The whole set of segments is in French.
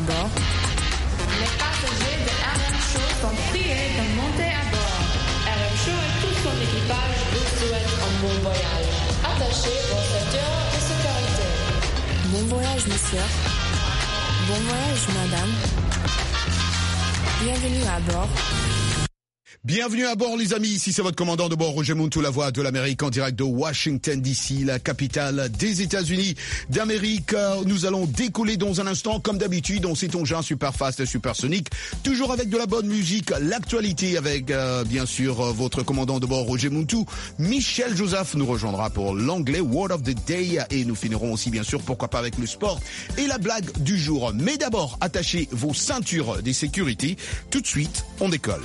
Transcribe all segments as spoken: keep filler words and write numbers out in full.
bord. Les passagers de R M Show sont priés de monter à bord. R M Show et tout son équipage vous souhaitent un bon voyage. Attachez vos ceintures de sécurité. Bon voyage, monsieur. Bon voyage, madame. Bienvenue à bord. Bienvenue à bord les amis, ici c'est votre commandant de bord Roger Muntou, la voix de l'Amérique en direct de Washington D C, la capitale des États-Unis d'Amérique. Nous allons décoller dans un instant comme d'habitude, on sait engin super fast, supersonique, toujours avec de la bonne musique, l'actualité avec euh, bien sûr votre commandant de bord Roger Muntou. Michel Joseph nous rejoindra pour l'anglais Word of the Day et nous finirons aussi bien sûr pourquoi pas avec le sport et la blague du jour. Mais d'abord, attachez vos ceintures de sécurité, tout de suite on décolle.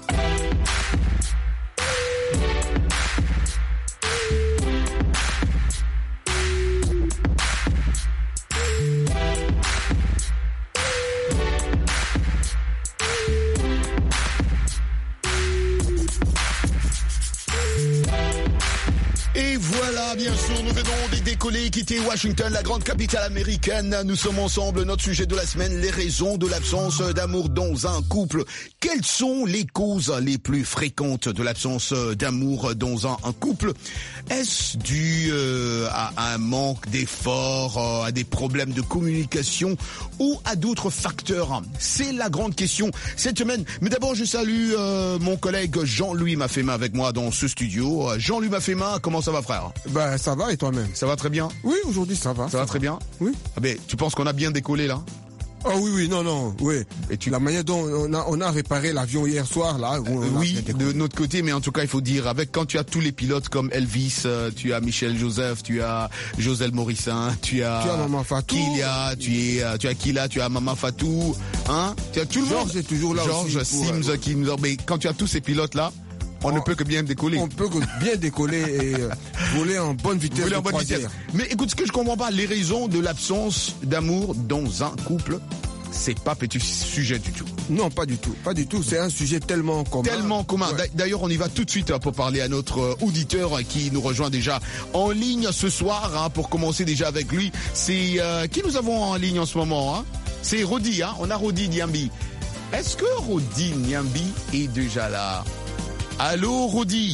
Et voilà, bien sûr, nous venons de décoller, quitter Washington, la grande capitale américaine. Nous sommes ensemble, notre sujet de la semaine, les raisons de l'absence d'amour dans un couple. Quelles sont les causes les plus fréquentes de l'absence d'amour dans un, un couple? Est-ce dû euh, à, à un manque d'efforts, euh, à des problèmes de communication ou à d'autres facteurs? C'est la grande question cette semaine. Mais d'abord, je salue euh, mon collègue Jean-Louis Maffema avec moi dans ce studio. Jean-Louis Maffema, comment ça va, frère? Ben, ça va, et toi-même? Ça va très bien? Oui, aujourd'hui, ça va. Ça, ça va, va très bien? Oui. Ah ben, tu penses qu'on a bien décollé, là? Oh oui, oui, non, non, oui. Et tu... La manière dont on a, on a réparé l'avion hier soir, là. Euh, oui, de notre côté, mais en tout cas, il faut dire, avec quand tu as tous les pilotes comme Elvis, euh, tu as Michel Joseph, tu as Joselle Morissin, tu as... Tu as Maman Fatou. Kilia, tu, es, euh, tu as Kila, tu as Maman Fatou, hein? Tu as tout le Georges monde. est toujours là Georges, aussi. Georges Sims, euh, qui nous... Mais quand tu as tous ces pilotes-là, on, on ne peut que bien décoller. On peut que bien décoller et euh, voler en bonne vitesse. Voler en bonne vitesse. Mais écoute, ce que je comprends pas, les raisons de l'absence d'amour dans un couple, c'est pas petit sujet du tout. Non, pas du tout, pas du tout. C'est un sujet tellement commun. Tellement commun. Ouais. D'ailleurs, on y va tout de suite pour parler à notre auditeur qui nous rejoint déjà en ligne ce soir. Hein, pour commencer déjà avec lui, c'est euh, qui nous avons en ligne en ce moment, hein? C'est Rodi. Hein, on a Rodi Niambi. Est-ce que Rodi Niambi est déjà là? Allô, Rodi?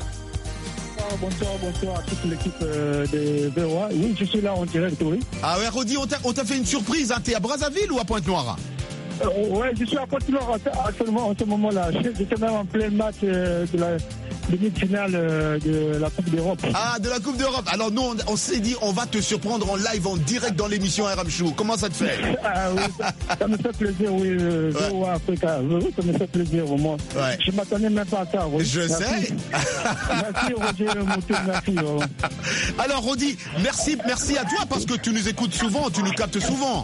Bonsoir, bonsoir à toute l'équipe euh, de V O A. Oui, je suis là en direct, oui. Ah ouais, Rodi, on t'a, on t'a fait une surprise. Hein. T'es à Brazzaville ou à Pointe-Noire? euh, Ouais, je suis à Pointe-Noire actuellement en ce moment-là. J'étais même en plein match euh, de la demi-finale euh, de la Coupe d'Europe. Ah, de la Coupe d'Europe. Alors nous, on, on s'est dit, on va te surprendre en live, en direct dans l'émission R M Show. Comment ça te fait? Ah oui, ça, ça me fait plaisir, oui. Euh, ouais. V O A Africa, oui, ça me fait plaisir, vraiment. Ouais. Je m'attendais même pas à ça. Oui. Je merci. sais. Merci Roger Moutou, merci. Vraiment. Alors Rodi, merci, merci à toi parce que tu nous écoutes souvent, tu nous captes souvent.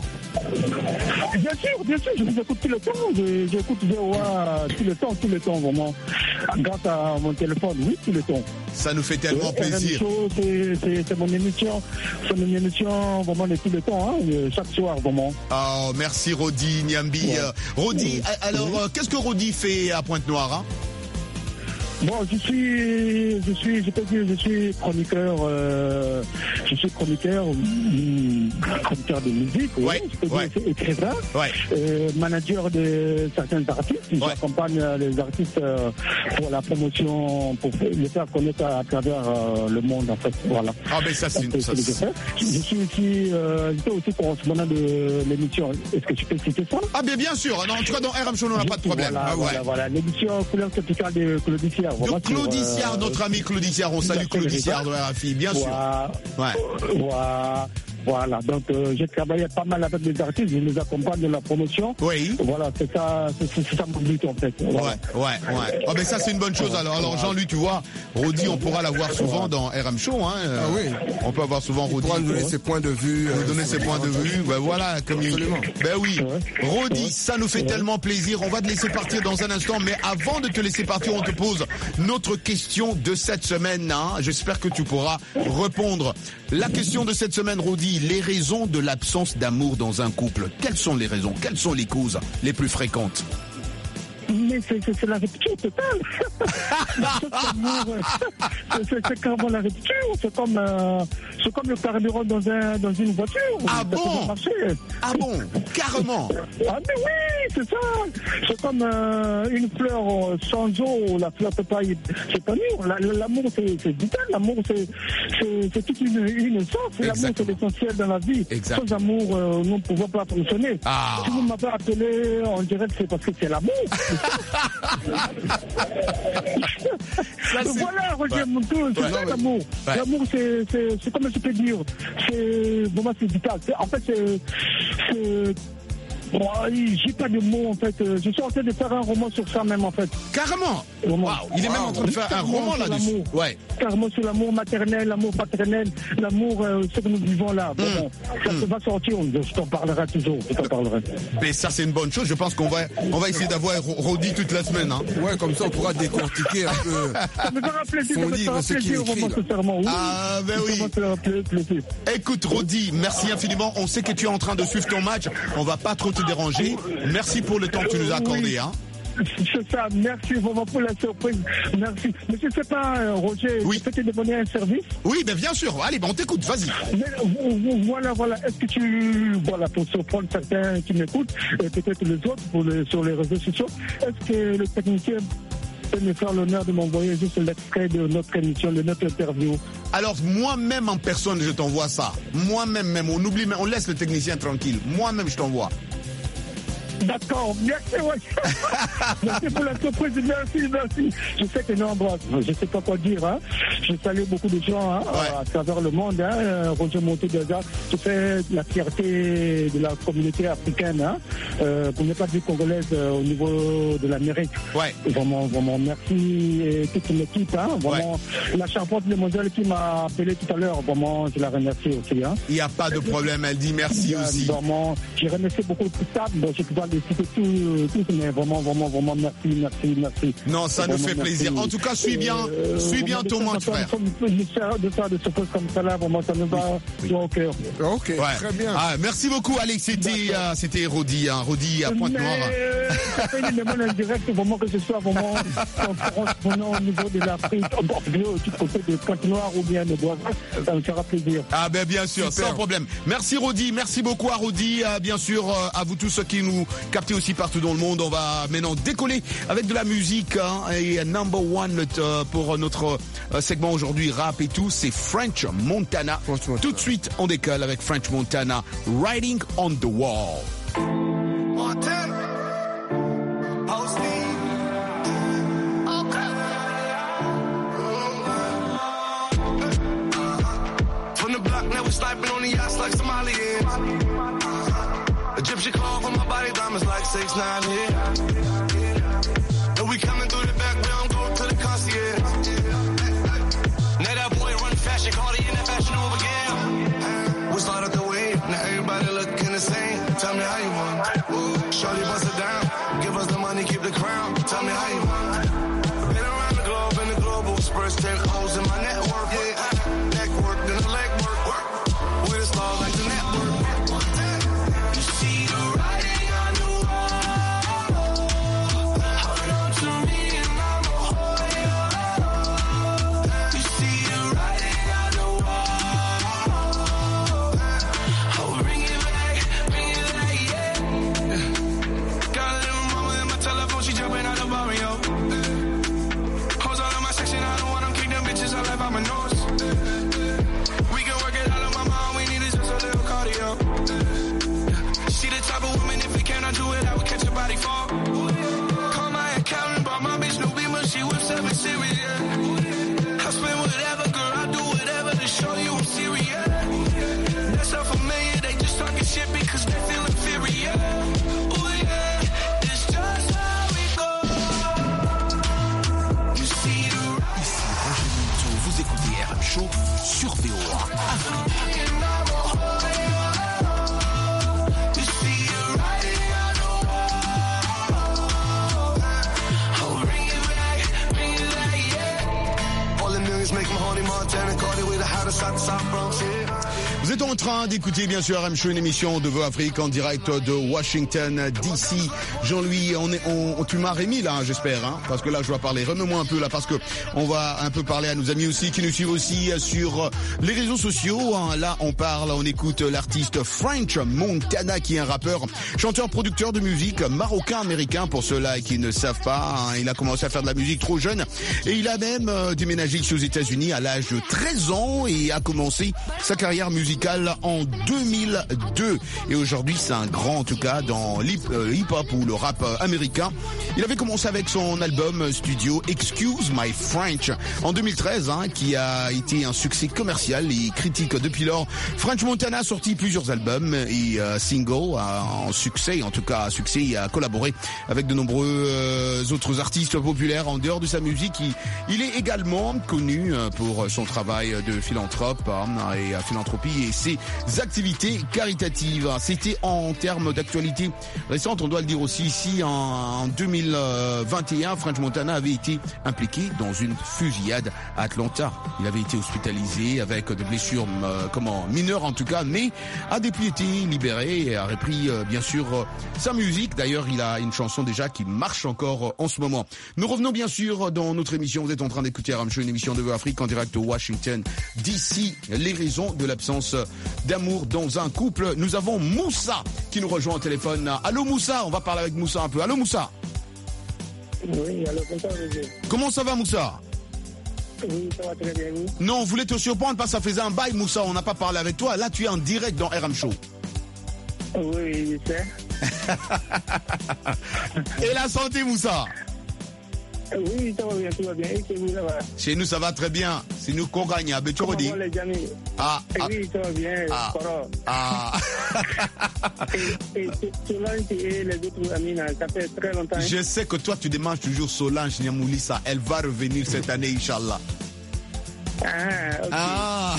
Bien sûr, bien sûr, je vous écoute tout le temps. Je, j'écoute V O A tout le temps, tout le temps, vraiment. Grâce à mon téléphone, oui, tout le temps. Ça nous fait tellement ouais, plaisir. Show, c'est, c'est, c'est mon émission, c'est mon émission vraiment de tout le temps, hein, chaque soir, vraiment. Oh, merci Rodi Niambi. Ouais. Rodi, alors, oui. qu'est-ce que Rodi fait à Pointe-Noire, hein? Bon, je suis, je suis, je peux dire, je suis chroniqueur, euh, je suis chroniqueur, euh, chroniqueur de musique, oui, ouais, je peux ouais. dire écrivain, ouais. euh, manager de certains artistes. Ouais. J'accompagne les artistes euh, pour la promotion, pour les faire connaître à, à travers euh, le monde, en fait, voilà. Ah, mais ça, c'est une ça, c'est... Je suis aussi, euh, j'étais aussi correspondant de l'émission. Est-ce que tu peux citer ça? Ah, bien, bien sûr. Non, en tout cas, dans R M Show, on n'a pas de problème. Voilà, ah, ouais. voilà, voilà. L'émission Couleur Tropicale de Claude Siard. De Claude Siard, euh, notre ami Claude Siard, on salue Claude Siard de R F I, bien voilà, sûr. Ouais. Voilà. Voilà, donc euh, j'ai travaillé pas mal avec les artistes, je les accompagne de la promotion. Oui. Voilà, c'est ça, c'est, c'est ça mon but en fait. Voilà. Ouais, ouais, ouais. Oh, ben ça c'est une bonne chose. Alors, alors Jean-Louis, tu vois, Rodi, on pourra la voir souvent dans R M Show. Hein. Ah oui. On peut avoir souvent Rodi. Il pourra nous donner ses points de vue. Nous donner ses points de vue. Ben voilà, comme il... Ben oui. Rodi, ça nous fait tellement plaisir. On va te laisser partir dans un instant, mais avant de te laisser partir, on te pose notre question de cette semaine. Hein. J'espère que tu pourras répondre. La question de cette semaine, Rodi, les raisons de l'absence d'amour dans un couple. Quelles sont les raisons? Quelles sont les causes les plus fréquentes? Mais mais c'est, c'est, c'est la rupture totale. c'est, c'est carrément la rupture. C'est comme, euh, c'est comme le carburant dans, un, dans une voiture. Ah ça bon Ah bon Carrément. Ah mais oui, c'est ça. C'est comme euh, une fleur sans eau, la fleur peut pas y s'épanouir. La, l'amour, c'est, c'est vital. L'amour, c'est, c'est, c'est toute une, une essence. L'amour, c'est l'essentiel dans la vie. Exact. Sans amour, euh, nous ne pouvons pas fonctionner. Ah. Si vous m'avez appelé, on dirait que c'est parce que c'est l'amour. Ça, c'est... Voilà, Roger ouais. Montour, c'est ouais. ça l'amour. Ouais. L'amour, c'est, c'est, c'est comme je peux dire, c'est, pour moi, c'est vital. C'est, en fait, c'est, c'est bon, j'ai pas de mots en fait. Je suis en train de faire un roman sur ça même en fait. Carrément. Wow. Il est wow. même en train de faire un roman là-dessus. Ouais. Carrément sur l'amour maternel, l'amour paternel, l'amour euh, ce que nous vivons là. Mmh. Bon, ça mmh. va sortir. Je t'en parlerai toujours. Je t'en parlerai. Mais ça c'est une bonne chose. Je pense qu'on va on va essayer d'avoir Rodi toute la semaine. Hein. Ouais, comme ça on pourra décortiquer un peu. Ça me fera plaisir. Ça me fera plaisir roman sincèrement. Oui. Ah ben oui. Ça me fera plaisir. Écoute Rodi, merci infiniment. On sait que tu es en train de suivre ton match. On va pas trop te déranger. Merci pour le temps que tu nous as accordé. Oui. Hein. C'est ça, merci vraiment pour la surprise. Merci. Mais je ne sais pas, Roger, oui. tu peux te demander un service? Oui, ben bien sûr. Allez, ben on t'écoute, vas-y. Mais, voilà, voilà. Est-ce que tu, voilà, pour surprendre certains qui m'écoutent, et peut-être les autres pour le, sur les réseaux sociaux, est-ce que le technicien peut me faire l'honneur de m'envoyer juste l'extrait de notre émission, de notre interview? Alors, moi-même en personne, je t'envoie ça. Moi-même, même, on oublie, on laisse le technicien tranquille. Moi-même, je t'envoie. D'accord, merci, ouais. Merci pour la surprise, merci, merci. Je sais que non, bon, je ne sais pas quoi dire, hein. Je salue beaucoup de gens hein, ouais. à travers le monde, hein. Roger Montour déjà, tu fais la fierté de la communauté africaine, hein, euh, pour ne pas dire congolaise euh, au niveau de l'Amérique. Ouais. Vraiment, vraiment, merci et toute l'équipe, hein. Vraiment, ouais. La charpente de mondiale qui m'a appelé tout à l'heure, vraiment, je la remercie aussi, hein. Il n'y a pas de problème, elle dit merci euh, aussi. Vraiment, j'ai remercié beaucoup de table, bon, je peux pas les citer tous, tous, mais vraiment, vraiment, vraiment, merci, merci, merci. Non, ça vraiment, nous fait plaisir. Merci. En tout cas, suis bien, euh, suis bien ton match, frère. De faire des choses comme ça là, vraiment, ça nous va au cœur. Ok, ouais. Très bien. Ah, merci beaucoup, Alex. C'était, euh, c'était Rodi, hein, Rodi à Pointe-Noire. Euh, ça fait une demande indirecte, vraiment, que ce soit vraiment correspondant au niveau de l'Afrique, du côté de Pointe-Noire ou bien de Bois, ça me fera plaisir. Ah, ben, bien sûr, super. Sans problème. Merci, Rodi. Merci beaucoup à Rodi. Euh, bien sûr, euh, à vous tous ceux qui nous captez aussi partout dans le monde. On va maintenant décoller avec de la musique, hein, et number one euh, pour notre euh, segment aujourd'hui, rap et tout, c'est French Montana. French Montana. Tout de suite, on décolle avec French Montana, Riding on the Wall. Montana. From the block, now we're sniping on the yachts like Somalians. Egyptian call for my body, diamonds like six nine here. And we coming through the back, we don't go to the concierge. Now that boy run fashion, call the in that fashion over again. We start up the wave, now everybody looking the same. Tell me how you want. Shorty bust it down, give us the money, keep the crown. Tell me how you want. Been around the globe in the global spurs, ten O's in my network. Yeah, neck work, then the leg work. work. With a star like the network. Sur V O A Afrique. Vous êtes en train d'écouter bien sûr R M Show, une émission de V O A Afrique en direct de Washington D C. Jean-Louis, on est, on, tu m'as remis là, hein, j'espère, hein, parce que là je dois parler. Remets-moi un peu là, parce que on va un peu parler à nos amis aussi qui nous suivent aussi sur les réseaux sociaux. Hein. Là, on parle, on écoute l'artiste French Montana, qui est un rappeur, chanteur, producteur de musique marocain-américain. Pour ceux-là qui ne savent pas, hein, il a commencé à faire de la musique trop jeune et il a même euh, déménagé ici aux États-Unis à l'âge de treize ans et a commencé sa carrière musicale en deux mille deux. Et aujourd'hui, c'est un grand, en tout cas, dans l'hip-hop ou le rap américain. Il avait commencé avec son album studio Excuse My French en deux mille treize, hein, qui a été un succès commercial et critique. Depuis lors, French Montana a sorti plusieurs albums et euh, singles en succès, en tout cas à succès, il a collaboré avec de nombreux euh, autres artistes populaires. En dehors de sa musique, il, il est également connu pour son travail de philanthrope hein, et philanthropie et ses activités caritatives. C'était en termes d'actualité récente, on doit le dire aussi ici, en, en deux mille vingt et un, French Montana avait été impliqué dans une fusillade à Atlanta. Il avait été hospitalisé avec des blessures euh, comment, mineures en tout cas, mais a depuis été libéré et a repris euh, bien sûr euh, sa musique. D'ailleurs, il a une chanson déjà qui marche encore euh, en ce moment. Nous revenons bien sûr dans notre émission. Vous êtes en train d'écouter Aram Show, une émission de Voix Afrique en direct de Washington D C. Les raisons de l'absence d'amour dans un couple. Nous avons Moussa qui nous rejoint au téléphone. Allô Moussa, on va parler avec Moussa un peu. Allô Moussa. Oui, alors bonsoir, comment ça va Moussa? Oui, ça va très bien, oui. Non, on voulait te surprendre parce que ça faisait un bail Moussa, on n'a pas parlé avec toi. Là, tu es en direct dans R M Show. Oui, je sais. Et la santé Moussa? Oui, ça va bien, tout va bien. Et chez vous, ça va? Chez nous, ça va très bien. C'est nous qu'on gagne. À Comment vont les amis? Ah, ah, oui, ça va bien. Ah, ah. et, et Solange et les autres amis, ça fait très longtemps. Hein? Je sais que toi, tu demandes toujours Solange Niamoulissa. Elle va revenir cette année, Inch'Allah. Ah, ok. Ah.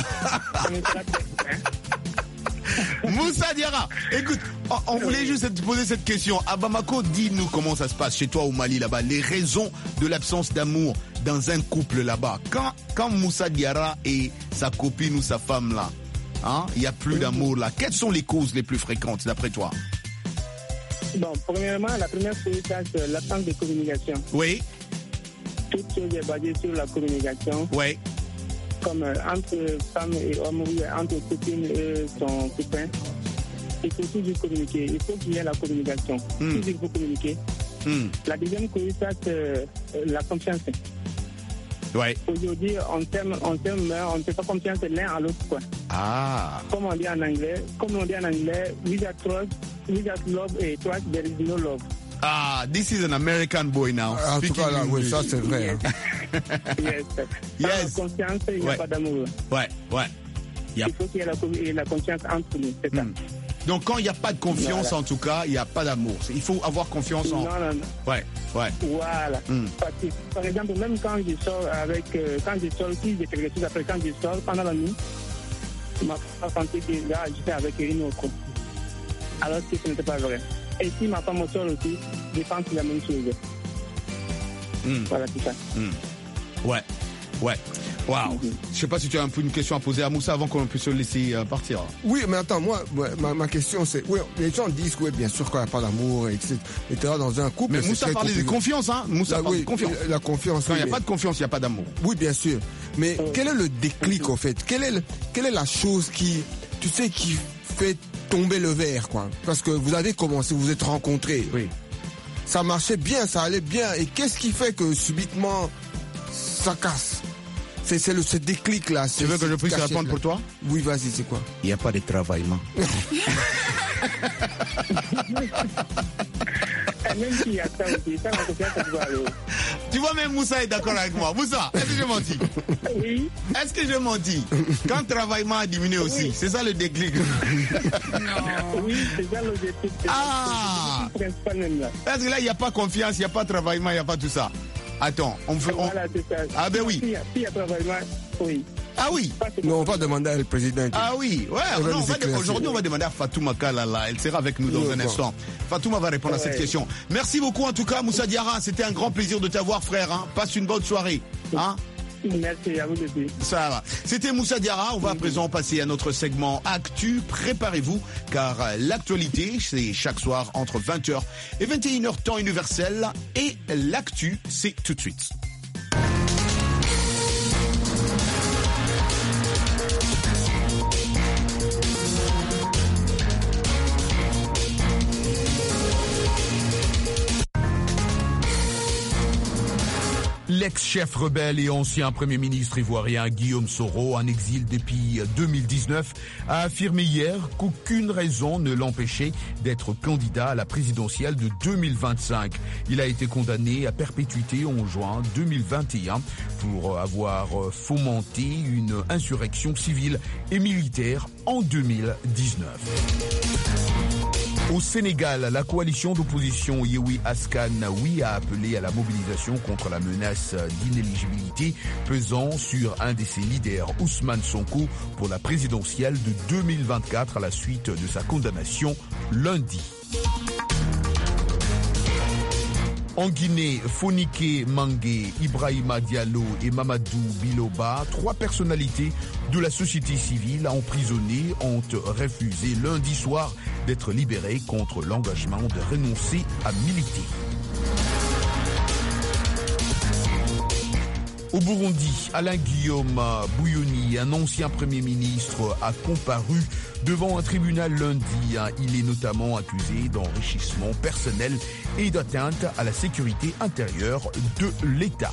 Moussa Diarra, écoute, on, on voulait juste te poser cette question. À Bamako, dis-nous comment ça se passe chez toi au Mali là-bas, les raisons de l'absence d'amour dans un couple là-bas. Quand, quand Moussa Diarra et sa copine ou sa femme là, hein, il n'y a plus d'amour là, quelles sont les causes les plus fréquentes d'après toi? Bon, premièrement, la première chose, c'est l'absence de communication. Oui. Toute chose est basée sur la communication. Oui. Comme euh, entre femmes et hommes, oui, entre copines et son copain, il faut toujours communiquer. Il faut qu'il y ait la communication. Mm. Toujours il faut communiquer. Mm. La deuxième cause, c'est euh, la confiance. Ouais. Aujourd'hui, on s'aime, on s'aime, on ne fait pas confiance l'un à l'autre, quoi. Ah. Comme on dit en anglais, comme on dit en anglais, without trust, without love et trust, there is no love. Ah, this is an American boy now. En tout cas, là, oui, ça c'est vrai. Yes. Hein. Yes. Yes. Sans la confiance, il n'y a ouais. pas d'amour. Ouais, ouais. Yep. Il faut qu'il y ait la, la confiance entre nous, c'est mm. ça. Donc quand il n'y a pas de confiance, voilà. En tout cas, il n'y a pas d'amour. Il faut avoir confiance en... Non, non, non. Ouais, ouais. Voilà. Mm. Parce que, par exemple, même quand je sors avec... Euh, quand je sors, si j'ai quelque chose après, quand je sors, pendant la nuit, je m'a senti que là, j'étais avec une autre. Alors que ce n'était pas vrai. Et si ma femme sort aussi, je pense la même chose. Mm. Voilà, c'est ça. Mm. Ouais, ouais. Waouh. Mm-hmm. Je sais pas si tu as un peu une question à poser à Moussa avant qu'on puisse le laisser euh, partir. Oui, mais attends, moi, ma, ma question c'est, oui, les gens disent que oui, bien sûr qu'il n'y a pas d'amour, et cetera dans un couple. Mais Moussa parlait de confiance, hein. Moussa là, parle oui, de confiance. La confiance. Quand il oui, n'y a mais... pas de confiance, il n'y a pas d'amour. Oui, bien sûr. Mais oh. quel est le déclic en fait? Quelle est, le, quelle est la chose qui, tu sais, qui fait tomber le verre, quoi? Parce que vous avez commencé, vous vous êtes rencontrés. Oui. Ça marchait bien, ça allait bien. Et qu'est-ce qui fait que subitement ça casse? C'est, c'est le ce déclic là. Tu veux que je puisse répondre pour toi? Oui, vas-y, c'est quoi? Il n'y a pas de travaillement. Même s'il y a ça aussi, ça, ça doit aller. Tu vois, même Moussa est d'accord avec moi. Moussa, est-ce que je menti? Oui. Est-ce que je menti? Quand le travaillement a diminué aussi, oui. C'est ça le déclic? Non. Oui, c'est ça le déclic. Ah! Parce que là, il n'y a pas confiance, il n'y a pas de travaillement, il n'y a pas tout ça. Attends, on fait. On... Voilà, c'est ça. Ah, ben oui. S'il y a travaillement, oui. Ah oui. Non, on va demander à le président. Ah oui, ouais. Non, on va de... Aujourd'hui, on va demander à Fatouma Kalala. Elle sera avec nous dans oui, un bon. instant. Fatouma va répondre ouais. à cette question. Merci beaucoup en tout cas, Moussa Diarra. C'était un grand plaisir de t'avoir, frère. Hein. Passe une bonne soirée. Hein. merci à vous aussi. Ça va. C'était Moussa Diarra. On va à présent passer à notre segment Actu. Préparez-vous, car l'actualité, c'est chaque soir entre vingt heures et vingt et une heures temps universel. Et l'actu, c'est tout de suite. L'ex-chef rebelle et ancien Premier ministre ivoirien Guillaume Soro, en exil depuis deux mille dix-neuf, a affirmé hier qu'aucune raison ne l'empêchait d'être candidat à la présidentielle de deux mille vingt-cinq. Il a été condamné à perpétuité en juin deux mille vingt et un pour avoir fomenté une insurrection civile et militaire en deux mille dix-neuf. Au Sénégal, la coalition d'opposition Yewwi Askan Wi a appelé à la mobilisation contre la menace d'inéligibilité pesant sur un de ses leaders, Ousmane Sonko, pour la présidentielle de deux mille vingt-quatre à la suite de sa condamnation lundi. En Guinée, Fonike Mangue, Ibrahima Diallo et Mamadou Biloba, trois personnalités de la société civile emprisonnées, ont refusé lundi soir d'être libérées contre l'engagement de renoncer à militer. Au Burundi, Alain Guillaume Bouyouni, un ancien Premier ministre, a comparu devant un tribunal lundi. Il est notamment accusé d'enrichissement personnel et d'atteinte à la sécurité intérieure de l'État.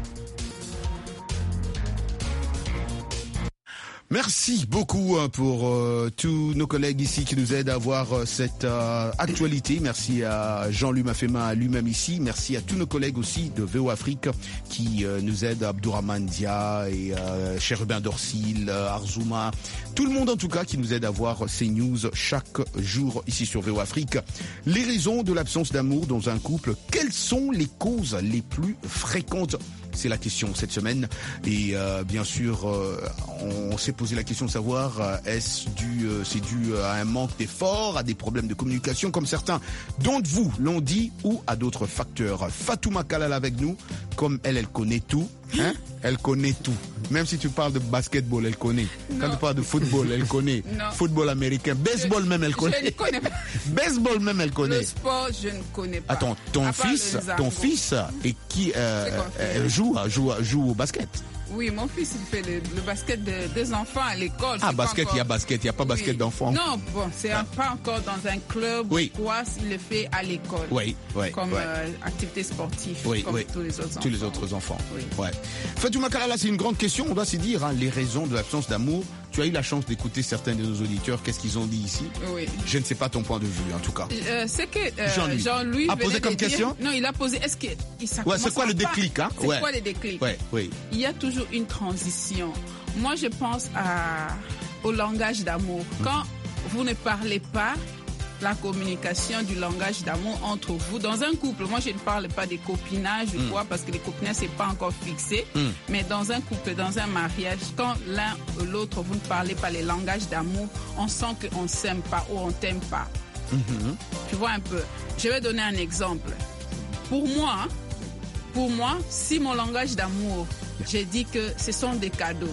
Merci beaucoup pour euh, tous nos collègues ici qui nous aident à voir euh, cette euh, actualité. Merci à Jean-Louis Mafema lui-même ici. Merci à tous nos collègues aussi de V O Afrique qui euh, nous aident, Abdourahmane Dia et euh, Cherubin Dorsil, euh, Arzouma. Tout le monde en tout cas qui nous aide à voir ces news chaque jour ici sur V O Afrique. Les raisons de l'absence d'amour dans un couple, quelles sont les causes les plus fréquentes ? C'est la question cette semaine. Et euh, bien sûr, euh, on s'est posé la question de savoir euh, est-ce dû, euh, c'est dû à un manque d'effort, à des problèmes de communication, comme certains d'entre vous l'ont dit, ou à d'autres facteurs. Fatouma Kalala avec nous, comme elle, elle connaît tout. Hein? Elle connaît tout. Même si tu parles de basketball, elle connaît. Non. Quand tu parles de football, elle connaît. Non. Football américain, baseball je, même, elle connaît. Je ne connais pas. Baseball même, elle connaît. Le sport, je ne connais pas. Attends, ton fils, ton fils, et qui euh, euh, joue, joue, joue au basket. Oui, mon fils, il fait le, le basket de, des enfants à l'école. Ah, basket, il y a basket, il n'y a pas oui. basket d'enfants. Non, bon, c'est ah. pas encore dans un club oui. ou quoi, il le fait à l'école. Oui, oui. Comme oui. Euh, activité sportive, oui, comme oui. tous les autres enfants. Tous les autres enfants. Oui. Ouais. Fatouma Kalala, c'est une grande question, on doit se dire, hein, les raisons de l'absence d'amour. Tu as eu la chance d'écouter certains de nos auditeurs, qu'est-ce qu'ils ont dit ici? Oui. Je ne sais pas ton point de vue, en tout cas. Euh, c'est que euh, Jean-Louis, Jean-Louis a posé comme dire, question? Non, il a posé, est-ce que ça ouais, c'est quoi le déclic, hein? C'est ouais. quoi le déclic? Ouais, oui. Il y a toujours une transition. Moi, je pense à, au langage d'amour. Quand vous ne parlez pas, la communication du langage d'amour entre vous dans un couple. Moi, je ne parle pas des copinages ou mm. quoi, parce que les copinages, c'est pas encore fixé. Mm. Mais dans un couple, dans un mariage, quand l'un ou l'autre, vous ne parlez pas les langages d'amour, on sent qu'on ne s'aime pas ou on ne t'aime pas. Mm-hmm. Tu vois un peu. Je vais donner un exemple. Pour moi, pour moi, si mon langage d'amour, j'ai dit que ce sont des cadeaux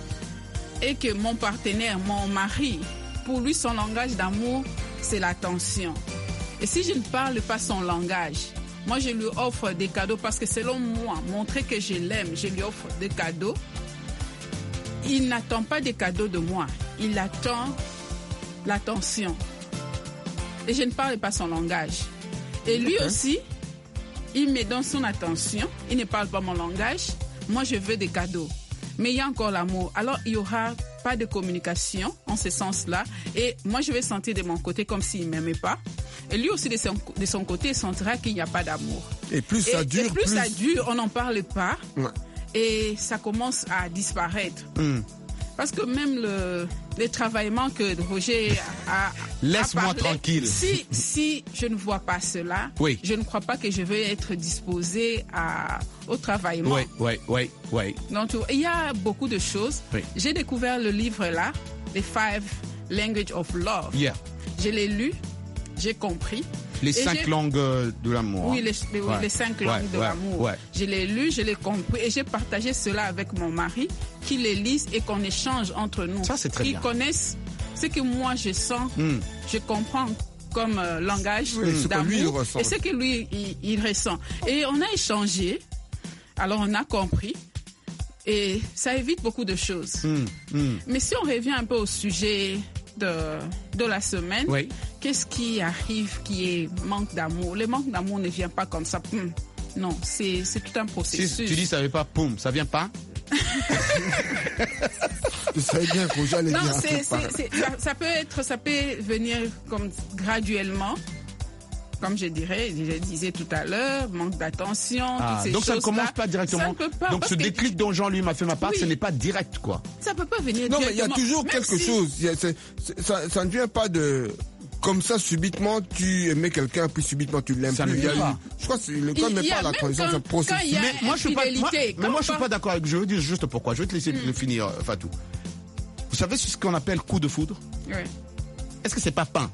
et que mon partenaire, mon mari, pour lui, son langage d'amour, c'est l'attention. Et si je ne parle pas son langage, moi, je lui offre des cadeaux parce que selon moi, montrer que je l'aime, je lui offre des cadeaux. Il n'attend pas des cadeaux de moi. Il attend l'attention. Et je ne parle pas son langage. Et lui aussi, il me donne son attention. Il ne parle pas mon langage. Moi, je veux des cadeaux. Mais il y a encore l'amour. Alors, il n'y aura pas de communication en ce sens-là. Et moi, je vais sentir de mon côté comme s'il ne m'aimait pas. Et lui aussi, de son, de son côté, il sentira qu'il n'y a pas d'amour. Et plus ça et, dure, et plus, plus ça dure, on n'en parle pas. Ouais. Et ça commence à disparaître. Mm. Parce que même le, le travaillement que Roger a, a Laisse-moi parlé, tranquille. Si, si je ne vois pas cela, oui. je ne crois pas que je vais être disposée à, au travaillement. Oui, oui, oui, oui. Donc, il y a beaucoup de choses. Oui. J'ai découvert le livre là, The Five Languages of Love. Yeah. Je l'ai lu, j'ai compris. Les Et cinq j'ai- langues euh, de l'amour. Oui, hein. les, les- oui, Ouais. les cinq Ouais, langues de ouais, l'amour. ouais. Je l'ai lu, je l'ai compris et j'ai partagé cela avec mon mari, qui les lise et qu'on échange entre nous. Ça, c'est très Ils bien. connaissent ce que moi je sens, Mm. je comprends comme euh, langage Oui, ce que d'amour lui, il ressent. et ce que lui il, il ressent. Et on a échangé, alors on a compris et ça évite beaucoup de choses. Mm, mm. Mais si on revient un peu au sujet de, de la semaine, Oui. qu'est-ce qui arrive qui est manque d'amour? Le manque d'amour ne vient pas comme ça. Hum. Non, c'est c'est tout un Si processus. tu dis ça veut pas, poum, ça vient pas. Je savais bien que j'allais non, dire un c'est, truc c'est, pareil. c'est- ça, ça peut être, ça peut venir comme graduellement, comme je dirais, je disais tout à l'heure, manque d'attention. Ah, toutes ces donc ça ne choses-là. commence pas directement. Ça ne peut pas. donc parce ce que déclic dont Jean lui m'a fait ma part, Oui. ce n'est pas direct quoi. ça peut pas venir Non, mais il y a directement. toujours Même quelque si- chose. Il y a- c'est- c'est- ça, ça ne vient pas de... Comme ça, subitement, tu aimais quelqu'un, puis subitement, tu l'aimes Ça plus. ne Il y a vient eu- pas. Je crois que c'est- le Il code y n'est a pas la même transition, quand- c'est un processus. quand il y a Mais moi je suis pas, moi, infidélité, mais quand moi je suis on pas d'accord avec. Je veux dire juste pourquoi. Je vais te laisser le finir, euh, Fatou. Vous savez ce qu'on appelle coup de foudre? Ouais. Est-ce que c'est pas pain?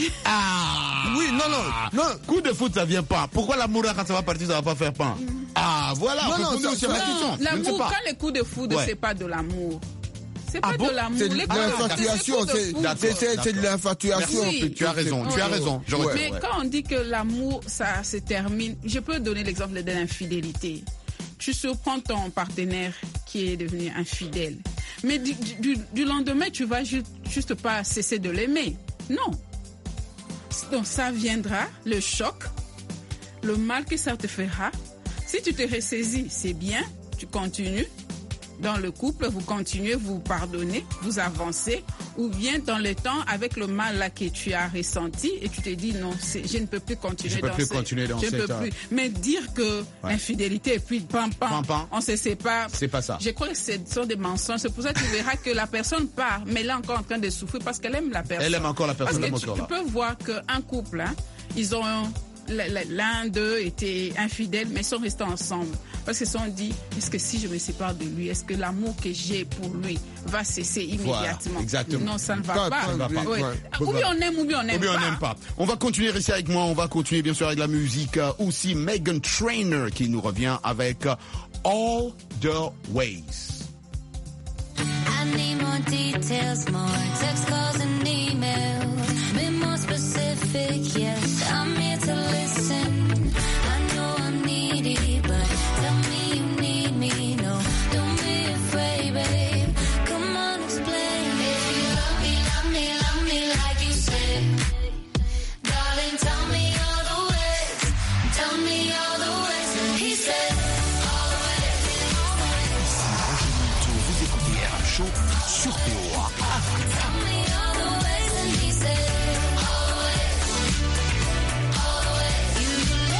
Ah Oui, non, non, non. Coup de foudre, ça vient pas. Pourquoi l'amour, quand ça va partir, ça va pas faire pain? Ah, voilà, Non, non, répondez ça- aussi à ma ça- question. Non, Je ne sais l'amour, pas. quand les coups de foudre, Ouais. c'est pas de l'amour. C'est Ah pas bon? de l'amour. C'est de Les coups de foudre, l'infatuation, c'est des c'est coups de foudre. c'est- c'est- c'est de l'infatuation. Merci. plutôt. Tu as raison, tu as raison. J'aurais Ouais. dit, Mais ouais. quand on dit que l'amour, ça se termine, je peux donner l'exemple de l'infidélité. Tu surprends ton partenaire qui est devenu infidèle. Mais du, du- du lendemain, tu vas ju- juste pas cesser de l'aimer. Non. Donc ça viendra, le choc, le mal que ça te fera. Si tu te ressaisis, c'est bien, tu continues. Dans le couple, vous continuez, vous pardonnez, vous avancez, ou bien dans le temps, avec le mal là que tu as ressenti, et tu te dis non, c'est- je ne peux plus continuer Je peux dans plus ce- continuer dans je cette, peux euh, plus. Mais dire que infidélité et puis pam pam, Pam, pam. on se sépare. C'est pas ça. Je crois que ce sont des mensonges. C'est pour ça que tu verras que la personne part, mais elle est encore en train de souffrir parce qu'elle aime la personne. Elle aime encore la personne, Parce elle que aime tu, encore tu là. peux voir qu'un couple, hein, ils ont l'un d'eux était infidèle, mais ils sont restés ensemble. Parce qu'ils se sont dit, est-ce que si je me sépare de lui, est-ce que l'amour que j'ai pour lui va cesser immédiatement? Voilà, exactement. Non, ça ne va Pas- pas. pas- va pas. Ouais. ouais. Ou bien on aime, ou bien on n'aime Ou bien pas. on n'aime pas. On va continuer, rester avec moi. On va continuer bien sûr avec la musique. Euh, aussi Meghan Trainor qui nous revient avec euh, All the Ways. I need more details, more text calls and emails. Be more specific, yes, I'm here to listen. I know I'm needy, but tell me you need me. No, don't be afraid, babe. Come on, explain. If you love me, love me, love me like you said. Darling, tell me all the ways. Tell me all the ways. And he said, all the ways, all the ways. Vous écoutez R M Show sur T O A. Tell me all the ways, and he said, all the ways, all the ways. You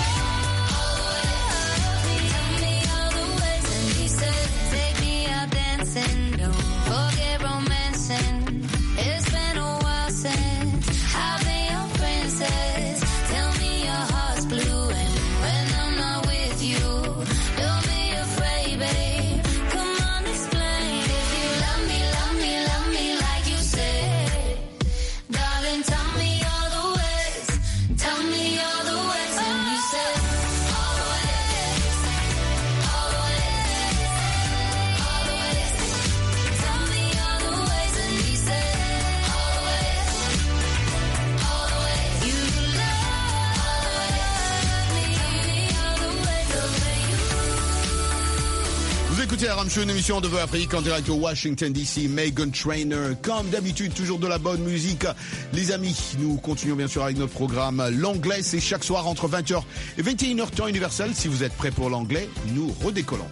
love me. Tell me all the ways, and he said, take me out dancing, don't forget romancing. It's been a while since I've been your princess. Tell me your heart's blue, and when I'm not with you, don't be afraid, babe. Come on, explain. If you love me, love me, love me like you said. Darling, tell me all the ways. Tell me all the ways. And you said, all the ways. All the ways. All the ways. Tell me all the ways. And he said, all the ways. All the ways. You love me. All the ways. The way you. Vous écoutez R M Show, une émission de Voix Afrique en direct au Washington D C. Meghan Trainor, comme d'habitude, toujours de la bonne musique. Les amis, nous continuons bien sûr avec notre programme. L'anglais, c'est chaque soir entre vingt heures et vingt et une heures temps universel. Si vous êtes prêts pour l'anglais, nous redécollons.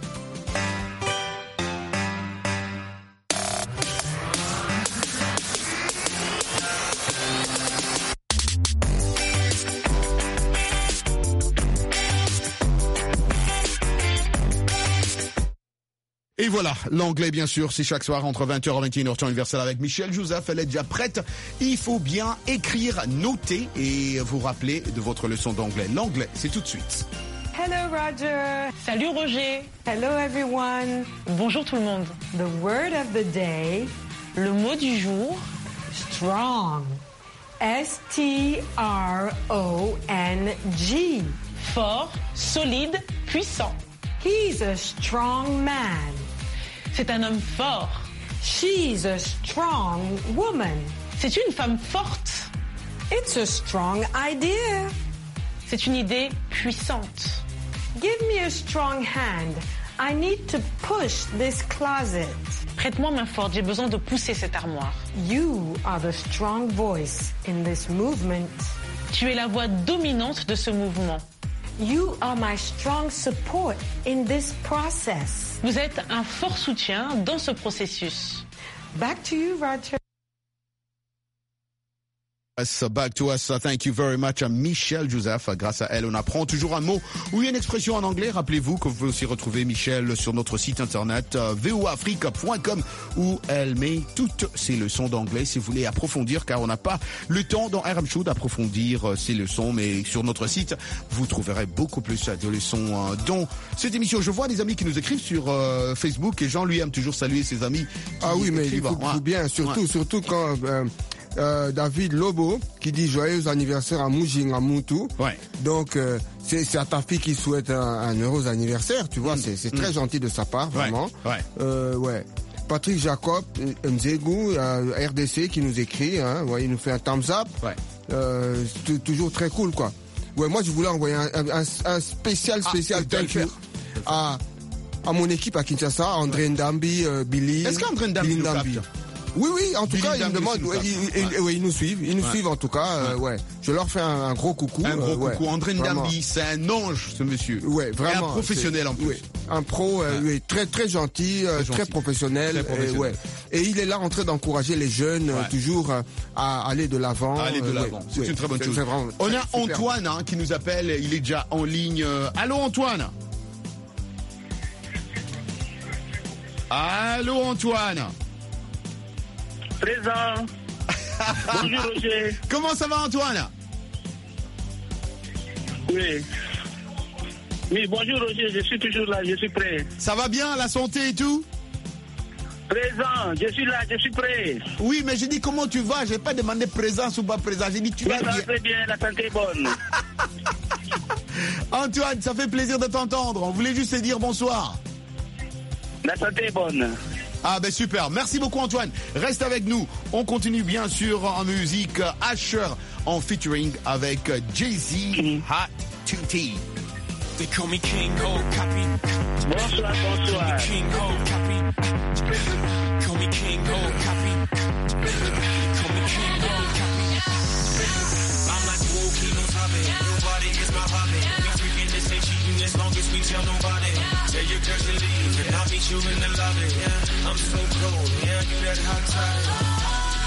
Et voilà, l'anglais bien sûr, c'est chaque soir entre vingt heures et vingt et une heures temps universel avec Michel Joseph. Elle est déjà prête. Il faut bien écrire, noter et vous rappeler de votre leçon d'anglais. L'anglais, c'est tout de suite. Hello Roger. Salut Roger. Hello everyone. Bonjour tout le monde. The word of the day, Le mot du jour, strong. S T R O N G. Fort, solide, puissant. He's a strong man. C'est un homme fort. She's a strong woman. C'est une femme forte. It's a strong idea. C'est une idée puissante. Give me a strong hand. I need to push this closet. Prête-moi main forte, j'ai besoin de pousser cette armoire. You are the strong voice in this movement. Tu es la voix dominante de ce mouvement. You are my strong support in this process. Vous êtes un fort soutien dans ce processus. Back to you, Roger. Back to us. Thank you very much à Michel Joseph. Grâce à elle, on apprend toujours un mot ou une expression en anglais. Rappelez-vous que vous pouvez aussi retrouver Michel sur notre site internet v o afrique point com où elle met toutes ses leçons d'anglais si vous voulez approfondir, car on n'a pas le temps dans R M Show d'approfondir ces leçons, mais sur notre site, vous trouverez beaucoup plus de leçons dans cette émission. Je vois des amis qui nous écrivent sur euh, Facebook et Jean lui aime toujours saluer ses amis. Ah oui, mais il faut, faut bien, surtout, ouais. surtout quand... Euh, Euh, David Lobo qui dit joyeux anniversaire à Moujing à Moutou. Ouais. Donc euh, c'est, c'est à ta fille qui souhaite un, un heureux anniversaire, tu vois, mmh. c'est, c'est très mmh. gentil de sa part, vraiment. Ouais. Ouais. Euh, ouais. Patrick Jacob Mzegou, euh, R D C qui nous écrit, hein, ouais, il nous fait un thumbs up. Ouais. Euh, c'est toujours très cool, quoi. Ouais, moi je voulais envoyer un, un, un spécial spécial ah, thank you à à mon équipe à Kinshasa, André Ndambi, euh, Billy. Est-ce qu'André Ndambi nous capte ? Oui, oui, en tout Billy cas, ils me demandent, ouais, ils, ouais. oui, ils nous suivent, ils nous ouais. suivent en tout cas, euh, ouais. Je leur fais un, un gros coucou. Un gros euh, coucou. Ouais, André Ndambi, c'est un ange, ce monsieur. Ouais, vraiment. Et un professionnel en plus. Ouais. Un pro, euh, ouais. oui, très, très gentil, euh, très, très, professionnel, très professionnel. Et, ouais. Et il est là en train d'encourager les jeunes, ouais. euh, toujours euh, à aller de l'avant. À aller de l'avant. Ouais. C'est ouais. une très bonne chose. Vraiment, On a super. Antoine hein, qui nous appelle, il est déjà en ligne. Allô Antoine. Allô Antoine. Présent. Bonjour Roger. Comment ça va Antoine? Oui. Oui, bonjour Roger, je suis toujours là, je suis prêt. Ça va bien, la santé et tout? Présent, je suis là, je suis prêt. Oui, mais j'ai dit comment tu vas, j'ai pas demandé présence ou pas présent, j'ai dit tu vas bien. Très bien, la santé est bonne. Antoine, ça fait plaisir de t'entendre, on voulait juste te dire bonsoir. La santé est bonne. Ah ben super, merci beaucoup Antoine. Reste avec nous. On continue bien sûr en musique. Asher en featuring avec Jay-Z, mm. Hot two T. They call me King Ho Copy. Bonsoir, bonsoir. King Ho Copy. Call me King Ho Copy. Call me King Ho Copy. I'm like whoa, King on top of it. Nobody is my hobby. We freaking this ain't cheating as long as we tell nobody. Tell your girl to leave and I'll meet you in the lobby. Yeah, I'm so cold. Yeah, you that hot toddy.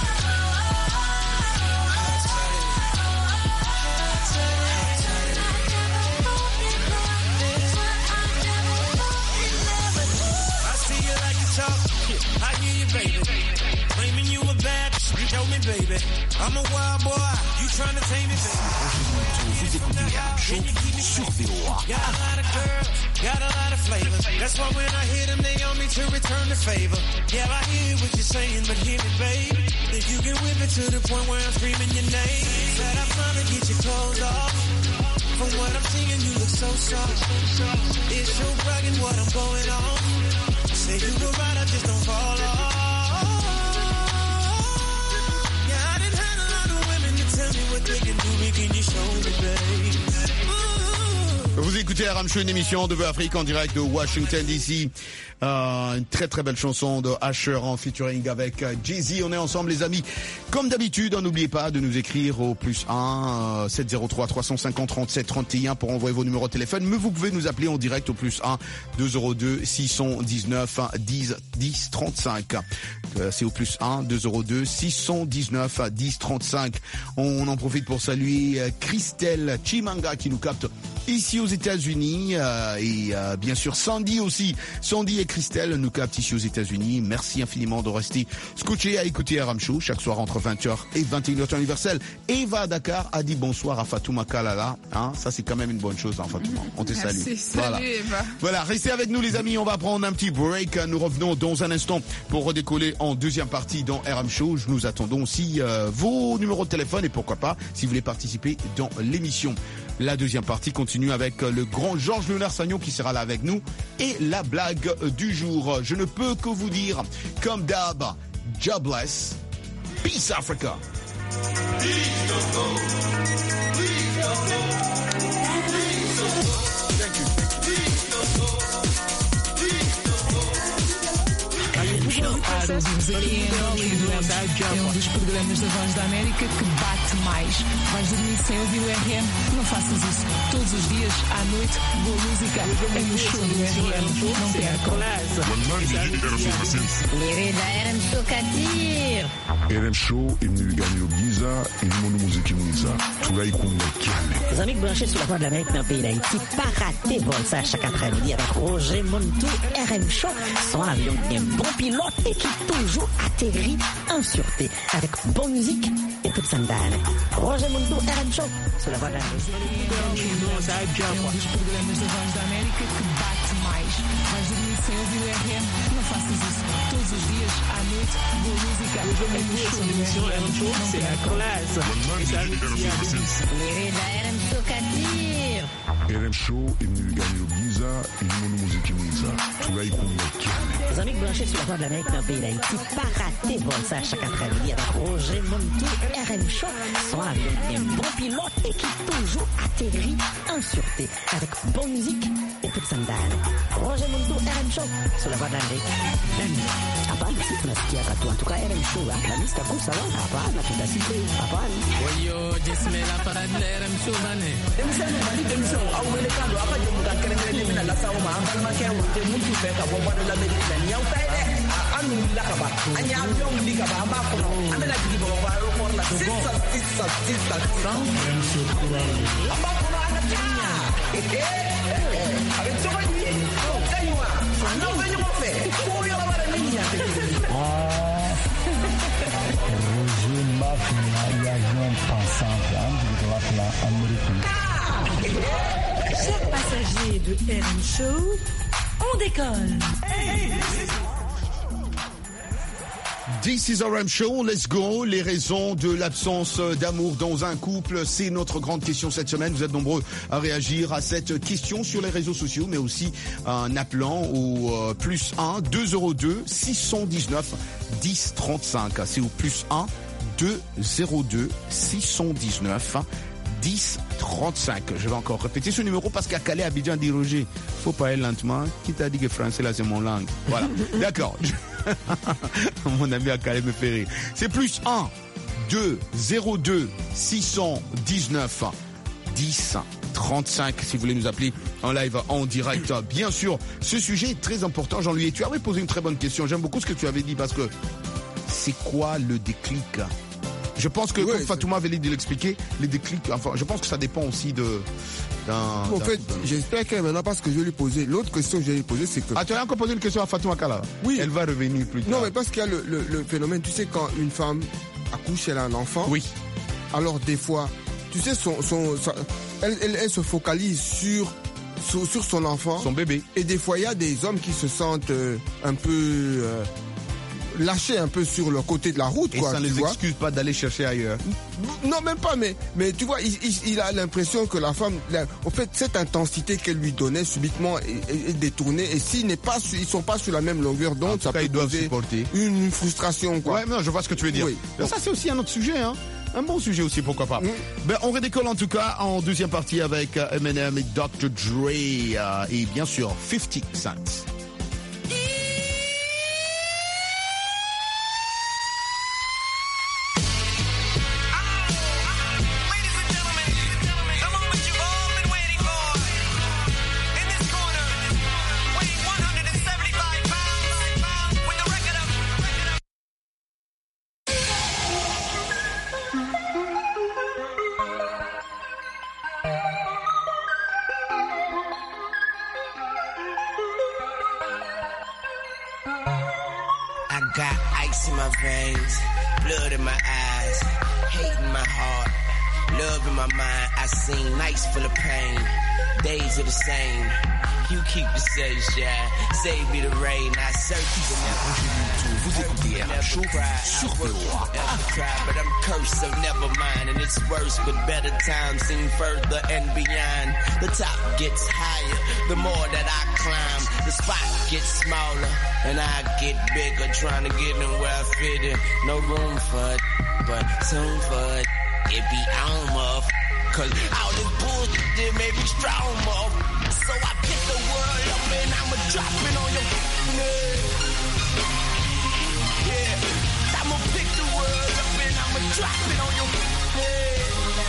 I hear you, baby. Claiming you a bad, you know me, baby. I'm a wild boy. You trying to tame me, baby. Vous écoutez un show sur V O A. Got a lot of girls, got a lot of flavor. That's why when I hit them, they on me to return the favor. Yeah, I hear what you're saying, but hear me, babe. If you can whip it to the point where I'm screaming your name. Said I'm trying to get your clothes off. From what I'm seeing, you look so soft. It's your bragging what I'm going on. Say you were right, I just don't fall off. Yeah, I done had a lot of women to tell me what they can do, but can you show me, babe? Vous écoutez R M Show, une émission de V O Afrique en direct de Washington D C. Euh, une très très belle chanson de Asher en featuring avec Jay-Z. On est ensemble les amis. Comme d'habitude, n'oubliez pas de nous écrire au plus un sept zéro trois trois cinq zéro trente-sept trente et un pour envoyer vos numéros de téléphone. Mais vous pouvez nous appeler en direct au plus un deux zéro deux six cent dix-neuf dix dix trente-cinq. Euh, c'est au plus un deux zéro deux six cent dix-neuf dix trente-cinq. On en profite pour saluer Christelle Chimanga qui nous capte ici aux aux États-Unis euh, et euh, bien sûr Sandy aussi. Sandy et Christelle nous captent ici aux États-Unis. Merci infiniment de rester scotché à écouter R M Show chaque soir entre vingt heures et vingt et une heures temps universel. Eva à Dakar a dit bonsoir à Fatouma Kalala. Hein, ça c'est quand même une bonne chose, hein, Fatouma. On te salue. Merci, salut voilà. Eva. Voilà, restez avec nous les amis. On va prendre un petit break. Nous revenons dans un instant pour redécoller en deuxième partie dans R M Show. Nous attendons aussi euh, vos numéros de téléphone et pourquoi pas si vous voulez participer dans l'émission. La deuxième partie continue avec le grand Georges Léonard Sagnon qui sera là avec nous et la blague du jour. Je ne peux que vous dire, comme d'hab, jobless, peace Africa. Para ouvirmos aqui em Hollywood, é um dos programas da Voz da América que bate mais. Vais dormir sem ouvir o R M? Não faças isso. Todos os dias, à noite, boa música é no show do R M. Não percam. R M Show Katir. R M Show imnigani Giza ilimono muziki mwiza tulaikunga kiane. Les amis branchés sur la Voix de l'Amérique dans le pays d'Haïti, pas rater vol ça chaque après-midi avec Roger Montou, R M Show, son avion bien bon pilote et qui toujours atterrit en sûreté avec bonne musique et toute sandale. Roger Montou, R M Show, sur la Voix de l'Amérique. É um dos programas da Voz da América que bate mais. Vais dormir sem ouvir o R M? Não faças isso. Todos os dias, à noite, boa música é no show do R M. Não percam. R M Show Katir. R M Show imnigani Giza ilimono muziki mwiza tulaikunga kiane. Les amis branchés sur la Voix de l'Amérique dans le pays d'Haïti, pas rater vol ça chaque après-midi avec Roger Montou, R M Show, son avion bien bon pilote et qui toujours atterrit en sûreté avec bonne musique et toute sandale. Roger Montou, R M Show, sur la Voix de l'Amérique. Hapana, si tunasikia katu. En tout cas, R M Show, la lista kwa sawa. Hapana, tutasikia. Hapana. Wayo, jismela parade la R M Show bane. Demisano bali demisano au wele kando apa je muka kerengere mina la sawo ma ambal ma kya wote mutu fe ka bo bado la medina ni au tai de anu la ka ba anya avion li ka ba amba ko amela digi bo ba ro la sisa sisa sisa amba ko na ana nya eh avec so ni oh kaiwa no venyo mo fe ko yo ba la niña ah Roger Mafia y avion pensant de la américaine. Chers passagers de R M Show, on décolle. This is R M Show, let's go. Les raisons de l'absence d'amour dans un couple, c'est notre grande question cette semaine. Vous êtes nombreux à réagir à cette question sur les réseaux sociaux, mais aussi en appelant au euh, plus un deux zéro deux six cent dix-neuf dix trente-cinq. C'est au plus un deux zéro deux six cent dix-neuf dix trente-cinq. Je vais encore répéter ce numéro parce qu'à Calais, Abidjan dit Roger, faut parler lentement. Qui t'a dit que français là c'est mon langue? Voilà. D'accord. Mon ami à Calais me fait rire. C'est plus un deux zéro deux six cent dix-neuf dix trente-cinq si vous voulez nous appeler en live, en direct. Bien sûr, ce sujet est très important, Jean-Louis. Tu avais posé une très bonne question. J'aime beaucoup ce que tu avais dit parce que c'est quoi le déclic? Je pense que, oui, comme Fatouma avait dit de l'expliquer, les déclics, enfin, je pense que ça dépend aussi de, d'un... En fait, j'espère qu'elle maintenant, parce que je vais lui poser, l'autre question que je vais lui poser, c'est que... Ah, tu as encore posé une question à Fatouma Kala? Oui. Elle va revenir plus tard. Non, mais parce qu'il y a le, le, le phénomène, tu sais, quand une femme accouche, elle a un enfant. Oui. Alors, des fois, tu sais, son, son, son elle, elle, elle se focalise sur, sur, sur son enfant. Son bébé. Et des fois, il y a des hommes qui se sentent euh, un peu... Euh, lâcher un peu sur le côté de la route, et quoi. Et ça ne les vois. excuse pas d'aller chercher ailleurs. Non, même pas, mais, mais tu vois, il, il, il a l'impression que la femme, la, en fait, cette intensité qu'elle lui donnait subitement est, est, est détournée. Et s'ils n'est pas, ils sont pas sur la même longueur d'onde, ça cas, peut ils doivent supporter une, une frustration, quoi. Ouais, non, je vois ce que tu veux dire. Oui. Mais ça, c'est aussi un autre sujet, hein. Un bon sujet aussi, pourquoi pas. Mmh. Ben, on redécolle en tout cas en deuxième partie avec uh, Eminem et docteur Dre uh, et bien sûr fifty Cent. ice in my veins, blood in my eyes, hate in my heart, love in my mind. I sing nights full of pain, days are the same. You keep the sunshine, save me the rain. I search for never. Vous écoutez R M Show sur V O A. But I'm cursed, so never mind. And it's worse, but better times seem further and beyond. The top gets higher, the more that I climb. The spot gets smaller, and I get bigger. Trying to get in where I fit in. No room for it, but soon for it. It be on, muff. Cause all this bullshit that made me strong, muff. So I pick the world up and I'ma drop it on your head. Yeah, I'ma pick the world up and I'ma drop it on your head.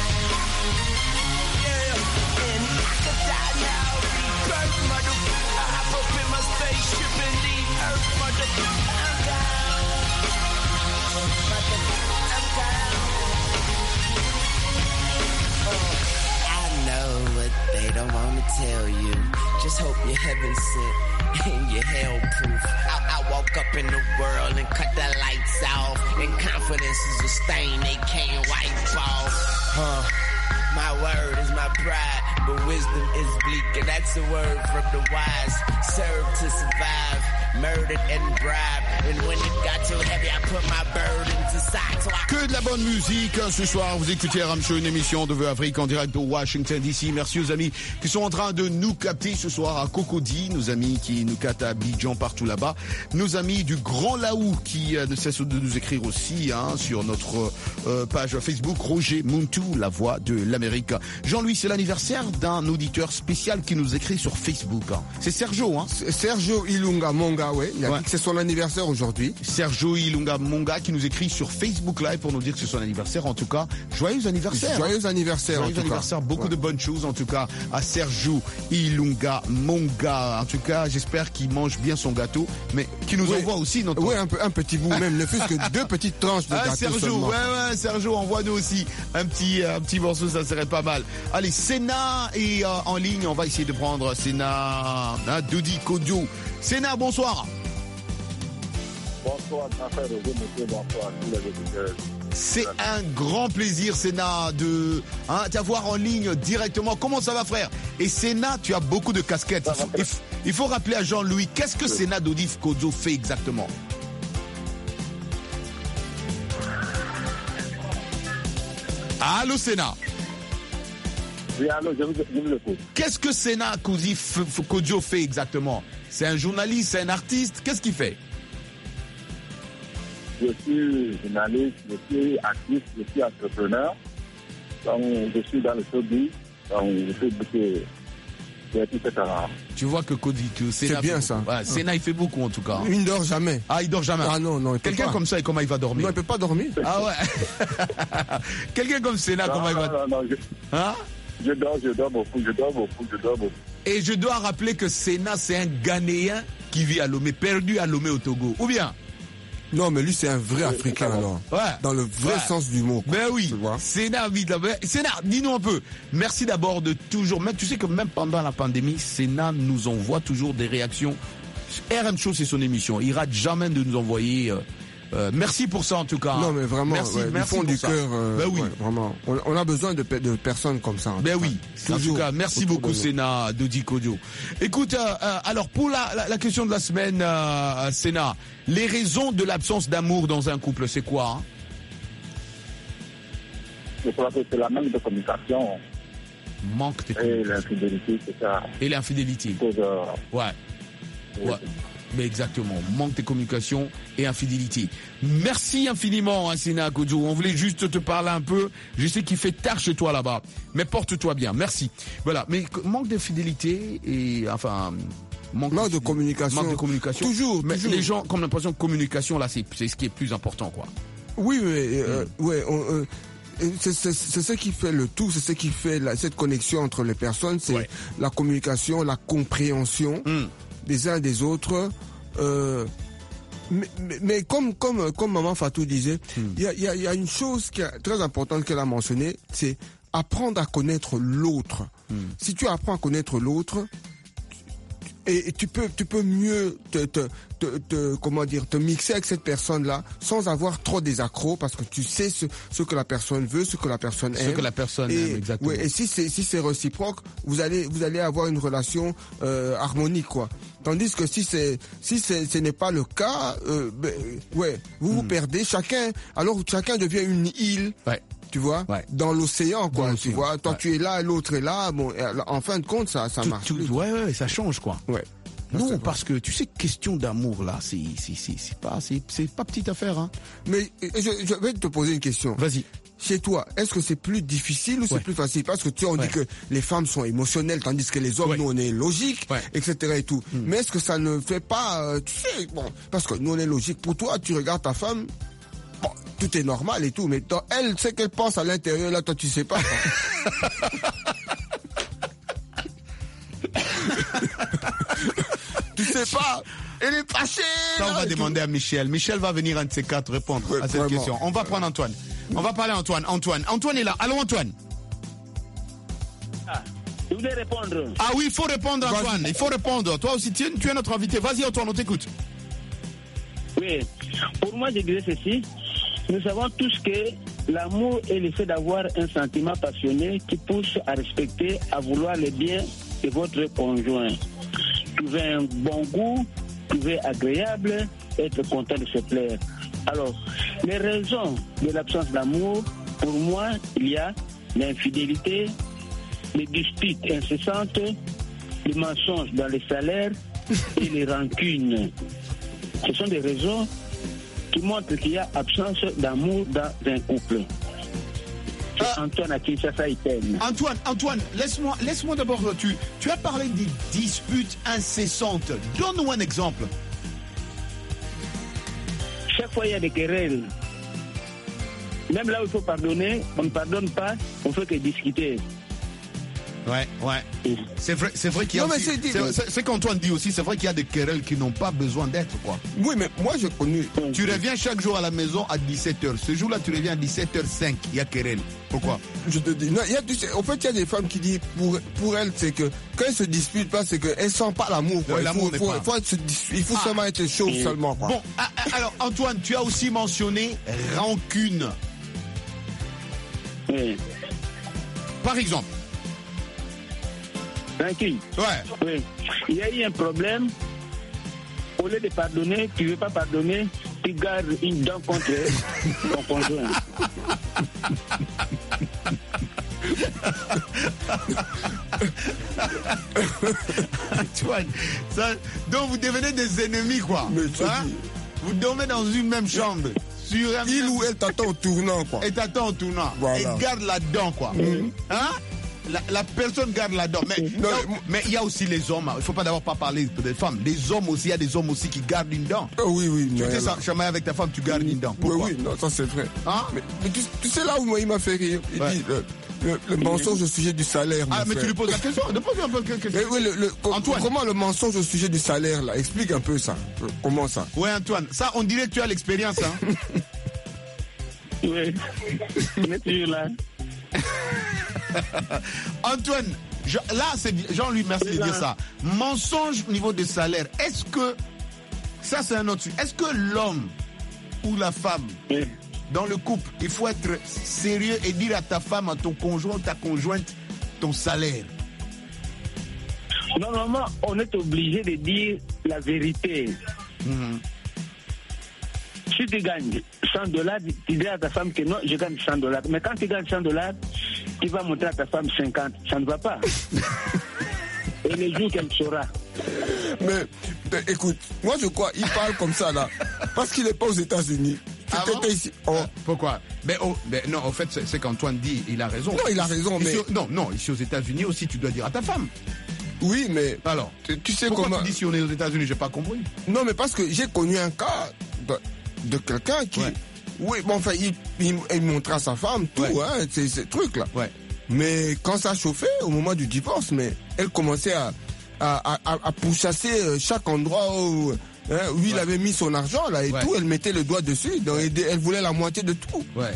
Yeah, and I could die now, rebirth, mother. I hop up in my spaceship and leave Earth, mother. I'm down, mother. I'm down. Oh. Know what they don't wanna tell you. Just hope you're heaven sent and you're hell proof. I, I walk up in the world and cut the lights off. And confidence is a stain they can't wipe off. Huh. My word is my pride, but wisdom is bleak, and that's a word from the wise. Serve to survive, murdered and bribed. And when it got too heavy, I put my burdens aside. So I... Que de la bonne musique ce soir. Vous écoutez R M Show, une émission de Vœux Afrique en direct de Washington D C. Merci aux amis qui sont en train de nous capter ce soir à Cocody, nos amis qui nous captent à Abidjan, partout là-bas, nos amis du Grand Laou qui euh, ne cessent de nous écrire aussi hein, sur notre euh, page Facebook. Roger Muntu, la voix de l'Amérique. Jean-Louis, c'est l'anniversaire d'un auditeur spécial qui nous écrit sur Facebook. Hein. C'est Sergio, hein Sergio Ilunga Monga, ouais. Il a ouais. dit que c'est son anniversaire aujourd'hui. Sergio Ilunga Monga qui nous écrit sur Facebook Live pour nous dire que c'est son anniversaire. En tout cas, joyeux anniversaire. Joyeux anniversaire. Joyeux en anniversaire. Tout cas. Beaucoup ouais. de bonnes choses en tout cas à Sergio Ilunga Monga. En tout cas, j'espère qu'il mange bien son gâteau, mais qu'il nous ouais. envoie aussi notre. Oui, un, peu, un petit bout même, ne fût-ce que deux petites tranches de ah, gâteau Sergio, seulement. ouais, ouais, Sergio, envoie-nous aussi un petit, un petit morceau, ça serait pas mal. Allez, Sénat est euh, en ligne. On va essayer de prendre Sénat, hein, Dodi Kodio. Sénat, bonsoir. Bonsoir, monsieur, bonsoir. C'est un grand plaisir, Sénat, de hein, t'avoir en ligne directement. Comment ça va, frère? Et Sénat, tu as beaucoup de casquettes. Il faut, il faut, il faut rappeler à Jean-Louis, qu'est-ce que Sénat Dodi Kodio fait exactement? Allô, Sénat? Oui, allô, je vous, je vous écoute. Qu'est-ce que Sénat Kodio fait exactement? C'est un journaliste, c'est un artiste? Qu'est-ce qu'il fait? Je suis journaliste, je suis artiste, je suis entrepreneur. Donc, je suis dans le showbiz. Donc, je fais beaucoup. Tu vois que Cody, c'est bien ça. Ouais, Sénat, il fait beaucoup en tout cas. Il ne dort jamais. Ah, il dort jamais. Ah non, non. Quelqu'un comme ça, et comment il va dormir? Non, il peut pas dormir. Ah ouais. Quelqu'un comme Sénat, non, comment il va? Non, non, non. Je... Hein? Je dors, je dors beaucoup, je dors beaucoup, je dors beaucoup. Et je dois rappeler que Sénat, c'est un Ghanéen qui vit à Lomé, perdu à Lomé au Togo. Ou bien? Non, mais lui, c'est un vrai Africain, alors. Ouais. Dans le vrai ouais. sens du mot. Ben oui. Sénat vit là-bas. Sénat, dis-nous un peu. Merci d'abord de toujours, même, tu sais que même pendant la pandémie, Sénat nous envoie toujours des réactions. R M Show, c'est son émission. Il rate jamais de nous envoyer, euh, Euh, merci pour ça en tout cas. Non mais vraiment, merci, ouais, merci du fond pour du ça. cœur, euh, ben oui. ouais, vraiment. On, on a besoin de, de personnes comme ça. Ben oui. En tout cas, merci beaucoup Sénat Dodi Kodio. Écoute, euh, euh, alors pour la, la, la question de la semaine, euh, Sénat, les raisons de l'absence d'amour dans un couple, c'est quoi hein? Je crois que c'est la manque de communication. Manque de communication. Et l'infidélité, c'est ça. Et l'infidélité. Euh... Ouais. Ouais. Mais exactement, manque de communication et infidélité. Merci infiniment, hein, Sénat Kodio. On voulait juste te parler un peu. Je sais qu'il fait tard chez toi là-bas, mais porte-toi bien. Merci. Voilà, mais manque de fidélité et enfin manque, manque de, de communication. Manque de communication. Toujours. Mais toujours. les gens, comme l'impression que communication là, c'est c'est ce qui est plus important, quoi. Oui, mais euh, mm. ouais. On, euh, C'est, c'est, c'est ce qui fait le tout, c'est ce qui fait la, cette connexion entre les personnes, c'est ouais. la communication, la compréhension mm. des uns des autres. Euh, mais, mais, mais comme comme comme maman Fatou disait, il mm. y, a, y, a, y a une chose qui est très importante qu'elle a mentionnée, c'est apprendre à connaître l'autre. Mm. Si tu apprends à connaître l'autre, et, et tu peux, tu peux mieux te, te, te, te, comment dire, te mixer avec cette personne-là sans avoir trop des accros parce que tu sais ce, ce que la personne veut, ce que la personne aime. Ce que la personne et, aime, exactement. Ouais, et si c'est, si c'est réciproque, vous allez, vous allez avoir une relation euh, harmonique, quoi. Tandis que si c'est, si c'est, ce n'est pas le cas, euh, ben, ouais, vous mm. vous perdez. Chacun, alors chacun devient une île. Ouais. Tu vois, ouais. dans l'océan, quoi. Dans tu vois, toi ouais. tu es là, l'autre est là. Bon, en fin de compte, ça, ça tout, marche. Tout, plus. Ouais, ouais, ça change, quoi. Ouais. Non, non parce que tu sais, question d'amour là, c'est, c'est, c'est, c'est pas, c'est, c'est pas petite affaire, hein. Mais je, je vais te poser une question. Vas-y. Chez toi, est-ce que c'est plus difficile ou c'est ouais. plus facile? Parce que tu sais, on ouais. dit que les femmes sont émotionnelles, tandis que les hommes, ouais. nous, on est logiques, ouais. et cetera et tout. Mm. Mais est-ce que ça ne fait pas, euh, tu sais, bon, parce que nous, on est logique. Pour toi, tu regardes ta femme. Bon, tout est normal et tout, mais toi, elle sait qu'elle pense à l'intérieur, là, toi, tu sais pas. Tu sais pas, elle est fâchée. Ça, on va demander à Michel. Michel va venir un de ces quatre répondre ouais, à cette vraiment. question. On va prendre Antoine. On va parler à Antoine. Antoine. Antoine est là. Allô, Antoine. Ah, je voulais répondre. Ah oui, il faut répondre, Antoine. Il faut répondre. Toi aussi, tu es notre invité. Vas-y, Antoine, on t'écoute. Oui. Pour moi, je dirais ceci. Nous savons tous que l'amour est le fait d'avoir un sentiment passionné qui pousse à respecter, à vouloir le bien de votre conjoint. Trouver un bon goût, trouver agréable, être content de se plaire. Alors, les raisons de l'absence d'amour, pour moi, il y a l'infidélité, les disputes incessantes, les mensonges dans les salaires et les rancunes. Ce sont des raisons qui montre qu'il y a absence d'amour dans un couple. Ah. Antoine a qui ça, ça peine. Antoine, Antoine, laisse-moi, laisse-moi d'abord. Tu, tu as parlé des disputes incessantes. Donne-nous un exemple. Chaque fois il y a des querelles. Même là où il faut pardonner, on ne pardonne pas, on fait que discuter. Ouais, ouais. C'est vrai, c'est vrai qu'il y a non, aussi, mais c'est, c'est, c'est, c'est qu'Antoine dit aussi, c'est vrai qu'il y a des querelles qui n'ont pas besoin d'être, quoi. Oui, mais moi, j'ai connu. Tu reviens chaque jour à la maison à dix-sept heures. Ce jour-là, tu reviens à dix-sept heures cinq. Il y a querelle. Pourquoi? Je te dis, non, il y a, tu sais, en fait, il y a des femmes qui disent, pour, pour elles, c'est que, quand elles se disputent pas, c'est qu'elles sentent pas l'amour, quoi. Non, il faut, faut, faut, faut, il faut ah. seulement être chaud mmh. seulement, quoi. Bon, alors, Antoine, tu as aussi mentionné rancune. Oui. Par exemple. Tranquille. Ouais. Oui. Il y a eu un problème. Au lieu de pardonner, tu ne veux pas pardonner, tu gardes une dent contre ton conjoint. Antoine, ça, donc vous devenez des ennemis, quoi. Mais hein? Vous dormez dans une même chambre. Sur un Il même... ou elle t'attend au tournant, quoi. Et t'attend au tournant. Voilà. Et garde la dent, quoi. Mmh. Hein? La, la personne garde la dent. Mais non, mais il y a aussi les hommes. Il ne faut pas d'abord pas parler des femmes. Les hommes aussi, il y a des hommes aussi qui gardent une dent. Oh, oui, oui. Tu fais ça, chamailler avec ta femme, tu gardes une dent. Pourquoi? Oui, oui, non, ça c'est vrai. Hein? Mais, mais tu, tu sais là où moi, il m'a fait rire. Il ouais. dit le, le, le mensonge au sujet du salaire. Ah, mais frère. tu lui poses la question. Pose un peu la question. Mais oui, le, le, comment le mensonge au sujet du salaire là? Explique un peu ça. Comment ça? Ouais, Antoine. Ça, on dirait que tu as l'expérience. Hein? Oui. On est toujours là. Antoine, je, là, c'est Jean-Louis, merci de dire ça. Mensonge au niveau des salaires. Est-ce que, ça c'est un autre sujet, est-ce que l'homme ou la femme, oui. dans le couple, il faut être sérieux et dire à ta femme, à ton conjoint, ta conjointe, ton salaire? Normalement, on est obligé de dire la vérité. Mm-hmm. Si tu gagnes cent dollars, tu dis à ta femme que non, je gagne cent dollars. Mais quand tu gagnes cent dollars, tu vas montrer à ta femme cinquante. Ça ne va pas. Et les jours qu'elle saura. Mais, mais écoute, moi je crois, il parle comme ça là. Parce qu'il n'est pas aux États-Unis. Ah bon? Ici. Oh. Euh, pourquoi? Mais, oh, mais non, en fait, c'est, c'est qu'Antoine dit, il a raison. Non, il a raison, mais. Ici, non, non, ici aux États-Unis aussi, tu dois dire à ta femme. Oui, mais. Alors, tu, tu sais pourquoi comment. Tu dis si on est aux États-Unis, j'ai pas compris. Non, mais parce que j'ai connu un cas de, de quelqu'un qui. Ouais. Oui, bon, enfin, il, il, il montrait à sa femme tout, ouais. hein, ces, ces trucs-là. Ouais. Mais quand ça chauffait, au moment du divorce, mais elle commençait à, à, à, à pourchasser chaque endroit où, hein, où ouais. il avait mis son argent, là, et ouais. tout, elle mettait le doigt dessus. Donc, elle, elle voulait la moitié de tout. Ouais.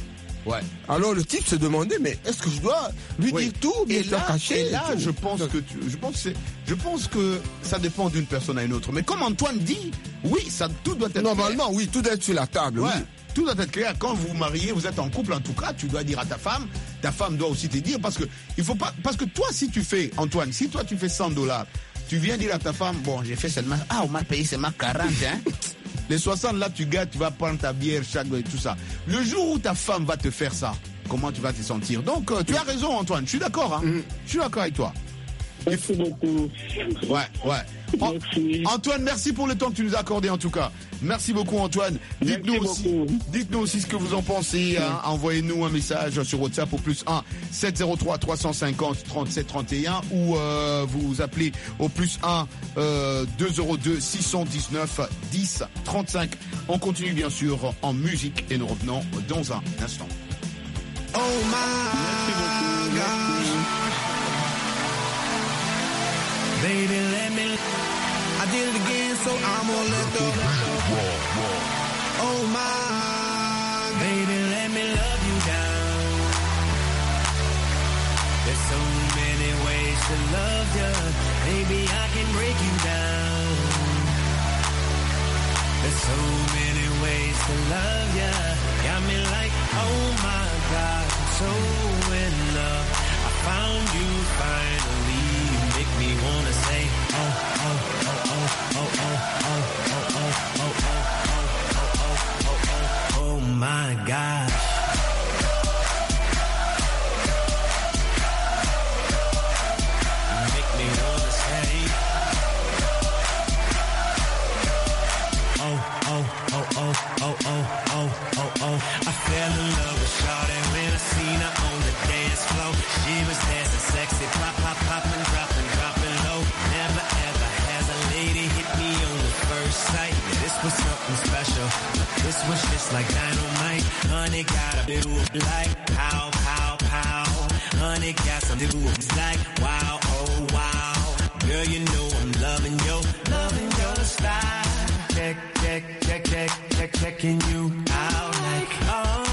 Ouais. Alors le type se demandait, mais est-ce que je dois lui Oui. dire tout, bien Et là, cacher et là je pense que tu- je pense que c'est- je pense que ça dépend d'une personne à une autre. Mais comme Antoine dit, oui, ça tout doit être Normalement, clair. oui, tout doit être sur la table. Ouais. Oui. Tout doit être clair. Quand vous vous mariez, vous êtes en couple, en tout cas, tu dois dire à ta femme, ta femme doit aussi te dire, parce que il faut pas, parce que toi, si tu fais, Antoine, si toi tu fais cent dollars, tu viens dire à ta femme, bon, j'ai fait seulement, ah, on m'a payé seulement quarante, hein. Les soixante là, tu gâtes, tu vas prendre ta bière, chaque, et tout ça. Le jour où ta femme va te faire ça, comment tu vas te sentir? Donc, euh, tu as raison, Antoine. Je suis d'accord, hein. Je suis d'accord avec toi. Merci beaucoup. Ouais, ouais. An- Antoine, merci pour le temps que tu nous as accordé en tout cas. Merci beaucoup Antoine. Dites-nous aussi, dites-nous aussi ce que vous en pensez. Hein. Envoyez-nous un message sur WhatsApp au plus un sept zéro trois trois cent cinquante trente-sept trente et un ou euh, vous appelez au plus un euh, deux zéro deux six cent dix-neuf dix trente-cinq. On continue bien sûr en musique et nous revenons dans un instant. Oh my gosh. Baby, let me. I did it again, so I'm gonna let go. Oh my. Baby, let me love you down. There's so many ways to love you. Baby, I can break you down. There's so many ways to love you. Got me like, oh my God, I'm so in love. I found you finally. Make me wanna say, oh, oh, oh, oh, oh, oh, oh, oh, oh, oh, oh, oh, oh, oh, oh, my gosh. Make me wanna say, oh, oh, oh, oh, oh, oh, oh, oh, oh. I fell in love with Shawty when I seen her on the dance floor. She was dancing sexy, pop, pop, poppin', droppin', dropping low. Never ever has a lady hit me on the first sight. This was something special. This was just like dynamite. Honey got a do like pow, pow, pow. Honey got some dudes like wow, oh wow. Girl, you know I'm loving your, loving your style. Check, check, check, check, check, checking you out like oh.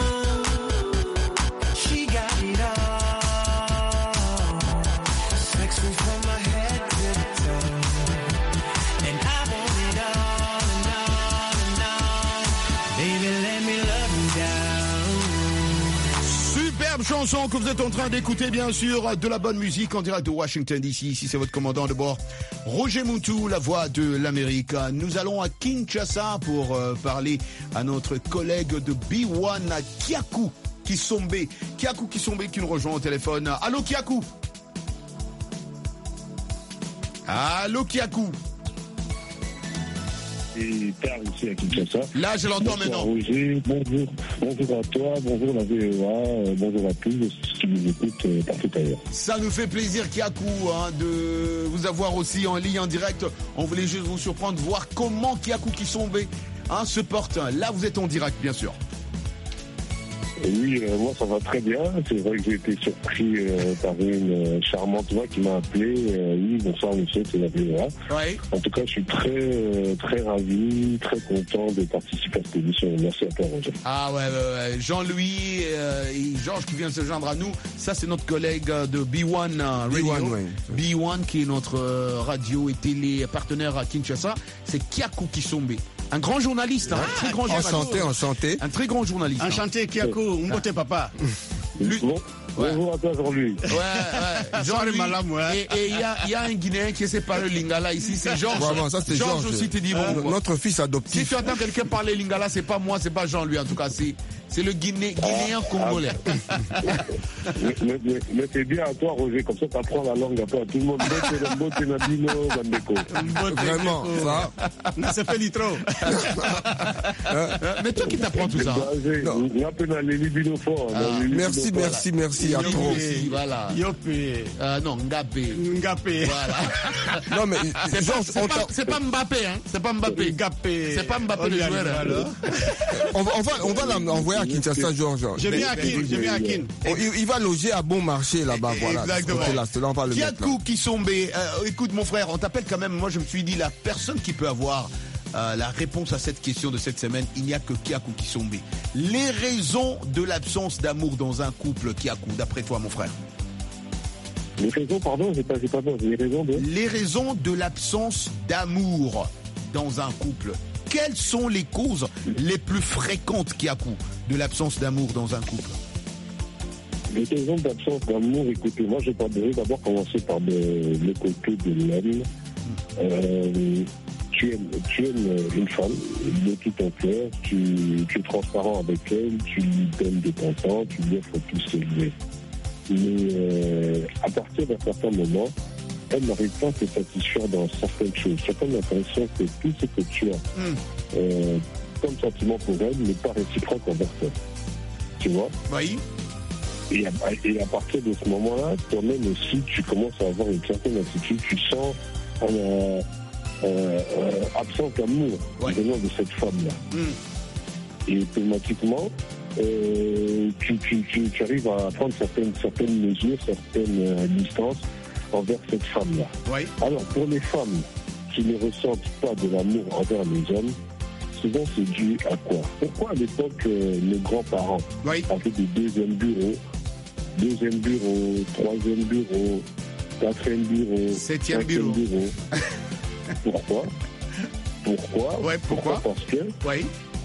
She got it all. Sexy from my head to the toe. And I want it all and all and all. Baby, let me love you down. Superbe chanson que vous êtes en train d'écouter, bien sûr, de la bonne musique en direct de Washington D C. Ici, c'est votre commandant de bord, Roger Moutou, la voix de l'Amérique. Nous allons à Kinshasa pour euh, parler à notre collègue de B un, Kiakou Kisombe. Kiakou Kisombe qui nous rejoint au téléphone. Allô Kiakou. Allô Kiakou. Et tard ici à Kinshasa. Là, je l'entends maintenant. Roger, bonjour. Bonjour à toi, bonjour la V E A, bonjour à tous ceux qui nous écoutent euh, partout ailleurs. Ça nous fait plaisir, Kiakou, hein, de vous avoir aussi en ligne, en direct. On voulait juste vous surprendre, voir comment Kiakou Kisombe hein, se porte. Là, vous êtes en direct, bien sûr. Oui, euh, moi ça va très bien. C'est vrai que j'ai été surpris euh, par une euh, charmante voix qui m'a appelé. Euh, oui, bonsoir monsieur, c'est la V E A. Ouais. En tout cas, je suis très euh, très ravi, très content de participer à cette émission. Merci à toi, Roger. Ah ouais, ouais, ouais. Jean-Louis euh, et Georges qui viennent se joindre à nous. Ça, c'est notre collègue de B un euh, Radio. B un, ouais. B un qui est notre euh, radio et télé partenaire à Kinshasa. C'est Kiakou Kisombe. Un grand journaliste, hein, Ah, un très grand journaliste. enchanté, enchanté. Un très grand journaliste. Enchanté, Kiakou, Mbote papa. Lui, Bon, bonjour à toi, Jean-Louis. Ouais, ouais. Sorry, madame, ouais. Et il y a, y a un Guinéen qui sait parler lingala ici, c'est Georges. Vraiment, ça c'est Georges Georges. aussi te dit Euh, bon. Notre fils Si adoptif. tu entends quelqu'un parler lingala, c'est pas moi, c'est pas Jean lui en tout cas, c'est c'est le Guiné, Guinéen congolais. Mais, mais, mais, mais c'est bien à toi, Roger, comme ça tu apprends la langue à toi. Tout le monde botte, botte, nabino, bandeko. Vraiment, ça. Ça fait litro. Mais toi qui t'apprends tout ça. Non. Merci, merci, merci à trop. Yopé, voilà. Yopé. Euh, non, Ngapé. Ngapé. Voilà. Non, mais C'est pas, Georges, c'est on pas, t'a- c'est pas Mbappé, hein. C'est pas Mbappé. Ngapé. C'est pas Mbappé On le y joueur. arrive, hein. alors. on va, on va, on va l'envoyer à Kinshasa, Georges. Je viens à Kin, je viens à Kin. On- il, il va loger à bon marché là-bas, voilà. Exactement. Là, là, on va le mettre là. Kiakou Kisombe, euh, écoute mon frère, on t'appelle quand même, moi je me suis dit la personne qui peut avoir euh, la réponse à cette question de cette semaine. Il n'y a que Kiakou Kisombe. Les raisons de l'absence d'amour dans un couple, Kiakou, d'après toi, mon frère. Les raisons, pardon, j'ai pas, j'ai pas les raisons de... Les raisons de l'absence d'amour dans un couple. Quelles sont les causes les plus fréquentes, Kiakou, de l'absence d'amour dans un couple? Les raisons d'absence d'amour, écoutez, moi je vais d'abord commencer par le, le côté de l'homme. Euh, tu aimes, tu aimes une femme de tout ton cœur, tu, tu es transparent avec elle, tu lui donnes de ton temps, tu lui offres tout ce qu'elle veut. Mais euh, à partir d'un certain moment, elle n'arrive pas à se satisfaire dans certaines choses. Tu as comme l'impression que tout ce que tu as mm. euh, comme sentiment pour elle n'est pas réciproque envers toi. Tu vois? Oui. Et à, et à partir de ce moment-là, toi-même aussi, tu commences à avoir une certaine attitude, tu sens un euh, euh, absence d'amour ouais. venant de cette femme-là. Mm. Et automatiquement, euh, tu, tu, tu, tu arrives à prendre certaines, certaines mesures, certaines euh, distances envers cette femme-là. Oui. Alors, pour les femmes qui ne ressentent pas de l'amour envers les hommes, souvent c'est dû à quoi? Pourquoi à l'époque, euh, nos grands-parents oui. avaient des deuxièmes bureaux, deuxième bureau, troisième bureau, quatrième bureau, septième bureau. bureau. Pourquoi? Pourquoi? Ouais, pourquoi? Parce que... Oui.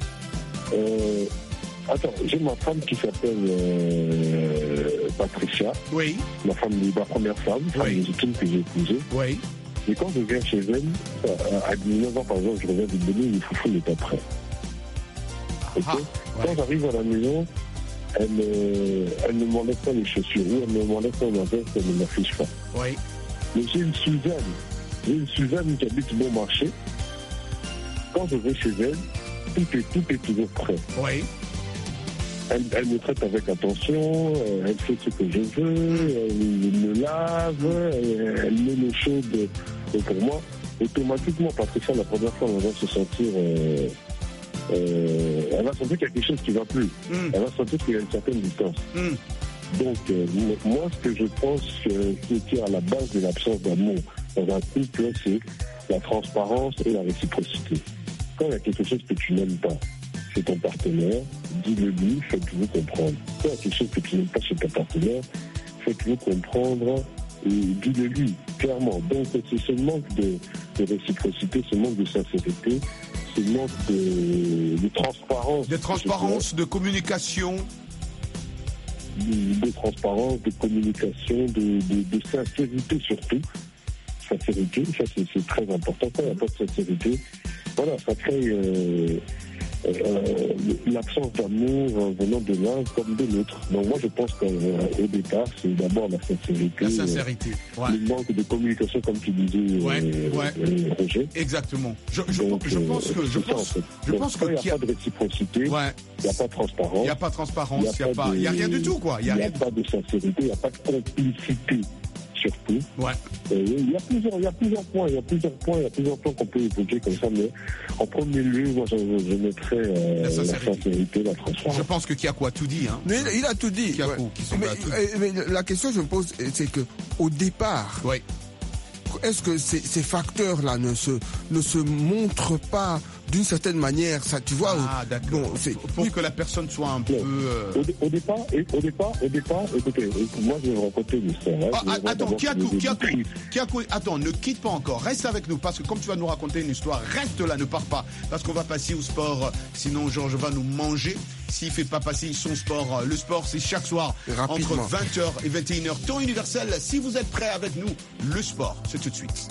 Euh, attends, j'ai ma femme qui s'appelle euh, Patricia. Oui. Ma femme, ma première femme, femme oui. légitime que j'ai épousée. Oui. Et quand je viens chez elle, à dix-neuf ans par exemple, je reviens de Bénin, le foufou n'est pas prêt. Okay? Ah, ouais. Quand j'arrive à la maison, elle, euh, elle ne m'enlève pas les chaussures, ou elle ne m'enlève pas ma veste, elle ne m'affiche pas. Oui. Mais j'ai une Suzanne, j'ai une Suzanne qui habite bon marché. Quand je vais chez elle, tout est, tout est toujours prêt. Oui. Elle, elle me traite avec attention, elle fait ce que je veux, elle me lave, elle, elle met l'eau chaude pour moi. Automatiquement, Patricia, la première fois, elle va se sentir... Euh, euh, elle va sentir quelque chose qui ne va plus. Mm. Elle va sentir qu'il y a une certaine distance. Mm. Donc, euh, moi, ce que je pense euh, qui est à la base de l'absence d'amour dans un couple, c'est la transparence et la réciprocité. Quand il y a quelque chose que tu n'aimes pas, c'est ton partenaire, dis-le lui, faites-vous comprendre. Quand il y a quelque chose que tu n'aimes pas chez ton partenaire, faites-vous comprendre et dis-le lui, clairement. Donc c'est ce manque de, de réciprocité, ce manque de sincérité, ce manque de, de transparence. De transparence, de communication. De, de transparence, de communication, de, de, de sincérité surtout. Sincérité, ça c'est, c'est très important. Quand il n'y a pas de sincérité, voilà, ça crée euh, euh, l'absence d'amour euh, venant de l'un comme de l'autre. Donc moi je pense qu'au euh, départ, c'est d'abord la sincérité. La sincérité, euh, ouais. Le manque de communication, comme tu disais, ouais, euh, ouais. Euh, Roger. Exactement. Je, je, Donc, je pense que... Je ça, pense, en fait. je Donc, pense quand que... il n'y a pas de réciprocité, il ouais. n'y a pas de transparence. Il n'y a pas de transparence, il n'y a, pas, de... y a rien du tout, quoi. Il n'y a, a pas de sincérité, il n'y a pas de complicité. Surtout. Ouais. Euh, il y a plusieurs, il y a plusieurs points, il y a plusieurs points, il y a plusieurs points qu'on peut évoquer comme ça, mais en premier lieu, moi, je, je mettrais euh, la, sincérité. la sincérité, la transparence. Je pense que Kiakou a tout dit, hein. Mais il a tout dit. Kiakou, ouais. qui sont mais, tout mais la question que je me pose, c'est que au départ, ouais. est-ce que ces, ces facteurs-là ne se, ne se montrent pas d'une certaine manière, ça, tu vois? Ah, d'accord. Bon, c'est... Pour que la personne soit un peu... Euh... Au, au départ, et, au départ, au départ, écoutez, moi je vais vous raconter une histoire. Hein. Ah, attends, Kiakou, Kiakou, Kiakou, attends, ne quitte pas encore, reste avec nous, parce que comme tu vas nous raconter une histoire, reste là, ne pars pas, parce qu'on va passer au sport, sinon Georges va nous manger. S'il ne fait pas passer son sport, le sport c'est chaque soir, entre vingt heures et vingt et une heures, temps universel. Si vous êtes prêts avec nous, le sport, c'est tout de suite.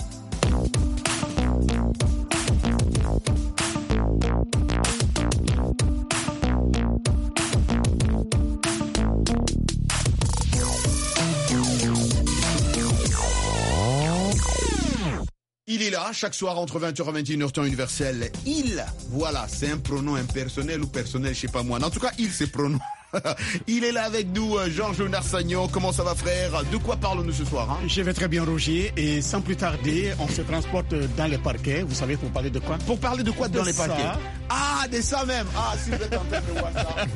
Il est là, chaque soir entre vingt heures et vingt et une heures, temps universel. Il, voilà, c'est un pronom impersonnel ou personnel, je sais pas moi. En tout cas, il, c'est pronom. Il est là avec nous, Georges Narsagnon. Comment ça va, frère? De quoi parlons-nous ce soir, hein? Je vais très bien, Roger. Et sans plus tarder, on se transporte dans les parquets. Vous savez, pour parler de quoi? Pour parler de quoi de dans les parquets? ça. Ah, de ça même. Ah, si vous êtes en train de voir ça.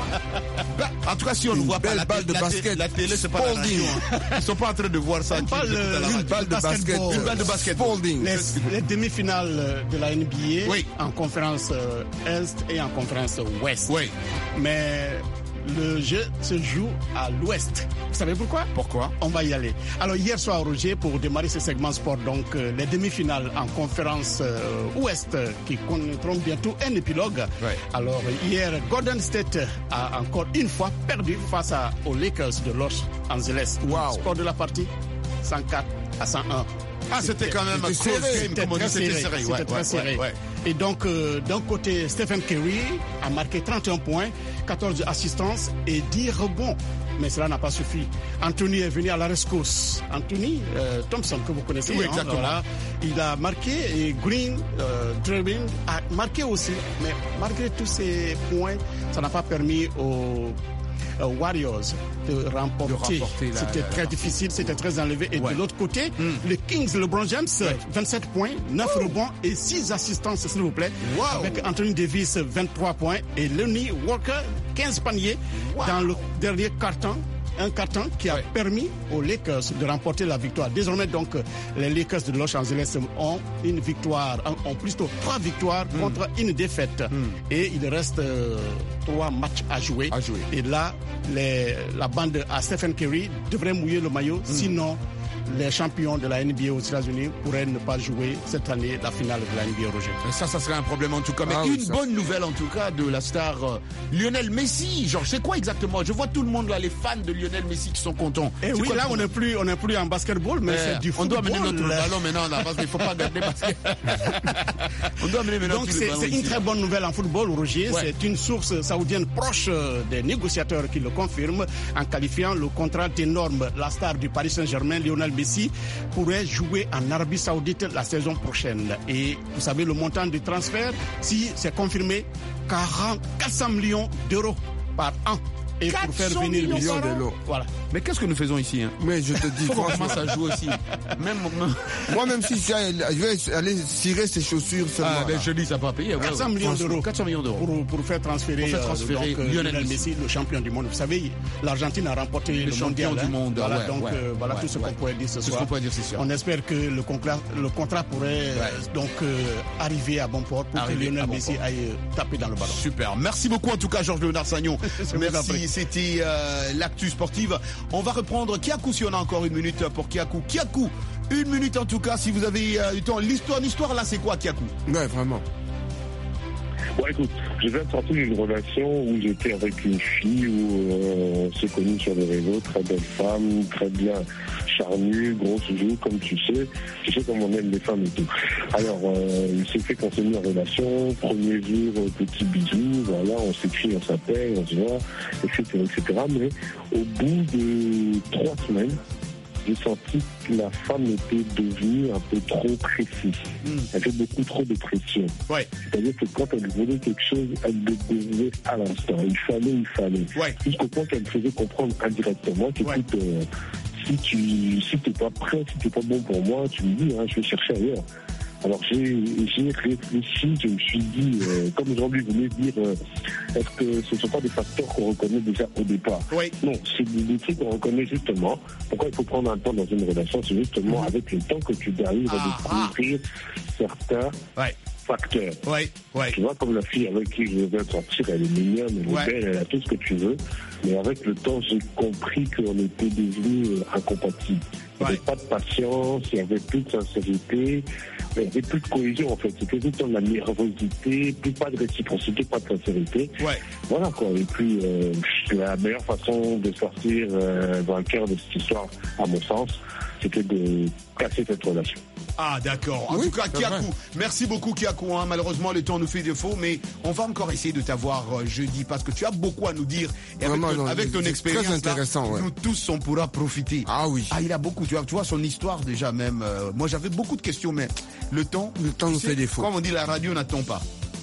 Bah, en tout cas, si on ne voit pas la balle de la basket. la télé, c'est pas la radio. Hein. Ils sont pas en train de voir ça. On parle une balle de basket. Une balle de basket. Folding. Les, les demi-finales de la N B A, oui, en conférence euh, Est et en conférence Ouest. Oui. Mais le jeu se joue à l'Ouest. Vous savez pourquoi? Pourquoi? On va y aller. Alors hier soir, Roger, pour démarrer ce segment sport, donc euh, les demi-finales en conférence euh, Ouest euh, qui connaîtront bientôt un épilogue. Ouais. Alors hier, Golden State a encore une fois perdu face à, aux Lakers de Los Angeles. Wow. Score de la partie cent quatre à cent un. Ah, c'était quand même c'était close serré. game, comme on dit, c'était serré. C'était Ouais, très ouais, serré. ouais, ouais. Et donc, euh, d'un côté, Stephen Curry a marqué trente et un points, quatorze assistances et dix rebonds. Mais cela n'a pas suffi. Anthony est venu à la rescousse. Anthony euh, Thompson, que vous connaissez. Oui, hein, exactement. voilà. Il a marqué et Green, euh, Draymond a marqué aussi. Mais malgré tous ces points, ça n'a pas permis aux Uh, Warriors de remporter. De remporter la, c'était la, très la... difficile, c'était très enlevé. Et ouais. de l'autre côté, mm. les Kings, LeBron James, ouais. vingt-sept points, neuf oh. rebonds et six assistances, s'il vous plaît. Wow. Avec Anthony Davis, vingt-trois points et Lonnie Walker, quinze paniers wow. dans le dernier carton. Un carton qui a ouais. permis aux Lakers de remporter la victoire. Désormais, donc, les Lakers de Los Angeles ont une victoire, ont plutôt trois victoires mm. contre une défaite. Mm. Et il reste euh, trois matchs à jouer. à jouer. Et là, les, la bande à Stephen Curry devrait mouiller le maillot. Mm. Sinon, les champions de la N B A aux États-Unis pourraient ne pas jouer cette année la finale de la N B A, Roger. Ça, ça serait un problème en tout cas. Mais ah, une oui, bonne nouvelle en tout cas de la star euh, Lionel Messi. Genre, c'est quoi exactement? Je vois tout le monde là, les fans de Lionel Messi qui sont contents. Et oui, là, on n'est plus, on n'est plus en basketball, mais, mais c'est du on football. On doit amener notre ballon maintenant là, parce qu'il ne faut pas garder basket. On doit amener maintenant. Donc, c'est, c'est une très bonne nouvelle en football, Roger. Ouais. C'est une source saoudienne proche des négociateurs qui le confirme en qualifiant le contrat énorme. La star du Paris Saint-Germain, Lionel Messi, pourrait jouer en Arabie Saoudite la saison prochaine. Et vous savez, le montant du transfert, si c'est confirmé, quatre cents millions d'euros par an. Et pour faire venir millions d'euros. Voilà. Mais qu'est-ce que nous faisons ici, hein? Mais je te dis, franchement, ça joue aussi. Même moi, même si je vais aller cirer ses chaussures seulement. Ah, ben je dis, ça va pas payer. quatre cents millions d'euros. quatre cents millions d'euros. Pour, pour faire transférer, pour faire transférer euh, donc, Lionel Messi, Messi, le champion du monde. Vous savez, l'Argentine a remporté le, le champion mondial. du monde. Voilà, ouais, donc ouais, euh, voilà ouais, tout ce ouais. qu'on pourrait dire ce tout soir. Ce qu'on pourrait dire, c'est sûr. On espère que le contrat, le contrat pourrait ouais. donc euh, arriver à bon port pour arriver que Lionel bon Messi port. aille taper dans le ballon. Super. Merci beaucoup en tout cas, Georges Narsagnon. Merci. C'était euh, l'actu sportive. On va reprendre Kiakou si on a encore une minute pour Kiakou. Kiakou, une minute en tout cas si vous avez euh, du temps. L'histoire, l'histoire là, c'est quoi, Kiakou? Ouais, vraiment. Bon, écoute, je viens de sortir d'une relation où j'étais avec une fille où euh, on s'est connus sur les réseaux, très belle femme, très bien charnue, grosse joue, comme tu sais. Tu sais comment on aime les femmes et tout. Alors, euh, il s'est fait qu'on s'est mis en relation, premier jour, euh, petit bisou, voilà, on s'écrit, on s'appelle, on se voit, et cetera, et cetera. Mais au bout de trois semaines, j'ai senti que la femme était devenue un peu trop précise. Mm. Elle fait beaucoup trop de pression. Ouais. C'est-à-dire que quand elle voulait quelque chose, elle le devait à l'instant. Il fallait, il fallait. Ouais. Jusqu'au point qu'elle faisait comprendre indirectement qu'écoute, ouais. euh, si tu si t'es pas prêt, si t'es pas bon pour moi, tu me dis, hein, je vais chercher ailleurs. Alors j'ai, j'ai réfléchi, je me suis dit, euh, comme aujourd'hui vous venez dire, euh, est-ce que ce ne sont pas des facteurs qu'on reconnaît déjà au départ? Oui. Non, c'est des trucs qu'on reconnaît justement. Pourquoi il faut prendre un temps dans une relation? C'est justement mmh. avec le temps que tu arrives ah, à découvrir ah. certains ouais. facteurs. Ouais, ouais. Tu vois, comme la fille avec qui je viens de sortir, elle est mignonne, elle ouais. est belle, elle a tout ce que tu veux. Mais avec le temps, j'ai compris qu'on était devenus incompatibles. Il n'y avait pas de patience, il n'y avait plus de sincérité, il n'y avait plus de cohésion en fait. C'était tout le temps de la nervosité, plus pas de réciprocité, pas de sincérité. Ouais. Voilà quoi. Et puis, euh, la meilleure façon de sortir euh, dans le cœur de cette histoire, à mon sens, c'était de casser cette relation. Ah d'accord. En oui, tout cas, Kiakou, merci beaucoup Kiakou. Hein. Malheureusement, le temps nous fait défaut, mais on va encore essayer de t'avoir euh, jeudi parce que tu as beaucoup à nous dire. Et avec, Vraiment, ton, non, avec ton expérience, très intéressant, là, ouais. nous tous on pourra profiter. Ah oui. Ah il a beaucoup. Tu vois, tu vois son histoire déjà même. Euh, moi j'avais beaucoup de questions, mais le temps. Le temps nous sais, fait défaut. Comme on dit, la radio n'attend pas. Ouais.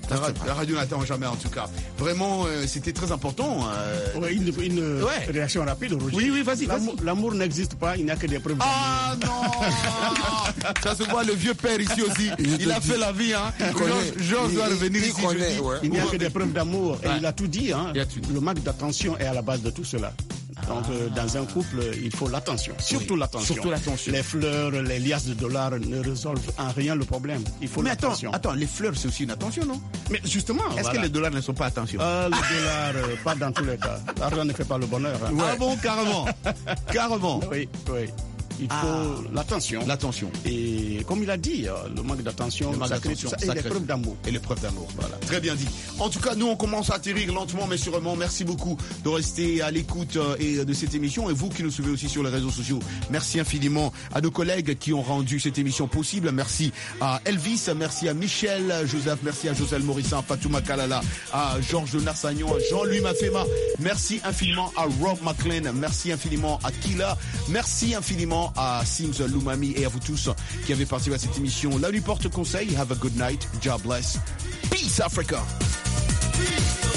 La, ra- la radio n'attend jamais en tout cas. Vraiment, euh, c'était très important. Euh... Ouais, une une ouais. réaction rapide, Roger. Oui, oui, vas-y, L'amour, vas-y. l'amour n'existe pas, il n'y a que des preuves. Ah non. Ça se voit, le vieux père ici aussi. Il, il a dit. fait la vie. Hein. Georges doit revenir il ici. Connaît, ouais. Il n'y a que des preuves d'amour. Et ouais. il a tout dit. Hein. tout dit. Le manque d'attention est à la base de tout cela. Donc, euh, dans un couple, il faut l'attention. Surtout oui, l'attention. Surtout l'attention. Les fleurs, les liasses de dollars ne résolvent en rien le problème. Il faut Mais l'attention. attends, attends, les fleurs, c'est aussi une attention, non? Mais justement. Est-ce voilà. que les dollars ne sont pas attention? euh, Les dollars, euh, pas dans tous les cas. L'argent ne fait pas le bonheur. Hein. Ouais. Ah bon, carrément. Carrément. Oui, oui. Il faut ah, l'attention. L'attention. Et comme il a dit, le manque d'attention, le manque ça crée d'attention, tout ça. Et les preuves d'amour. Et les preuves d'amour. Voilà. Très bien dit. En tout cas, nous, on commence à atterrir lentement, mais sûrement. Merci beaucoup de rester à l'écoute et de cette émission. Et vous qui nous suivez aussi sur les réseaux sociaux, merci infiniment à nos collègues qui ont rendu cette émission possible. Merci à Elvis, merci à Michel Joseph, merci à Joselle Morissin, à Fatouma Kalala, à Georges Narsagnon, à Jean-Louis Mafema. Merci infiniment à Rob McLean. Merci infiniment à Kila. Merci infiniment à Sims Lumami et à vous tous qui avez participé à cette émission. La nuit porte conseil. Have a good night. God bless. Peace Africa. Peace.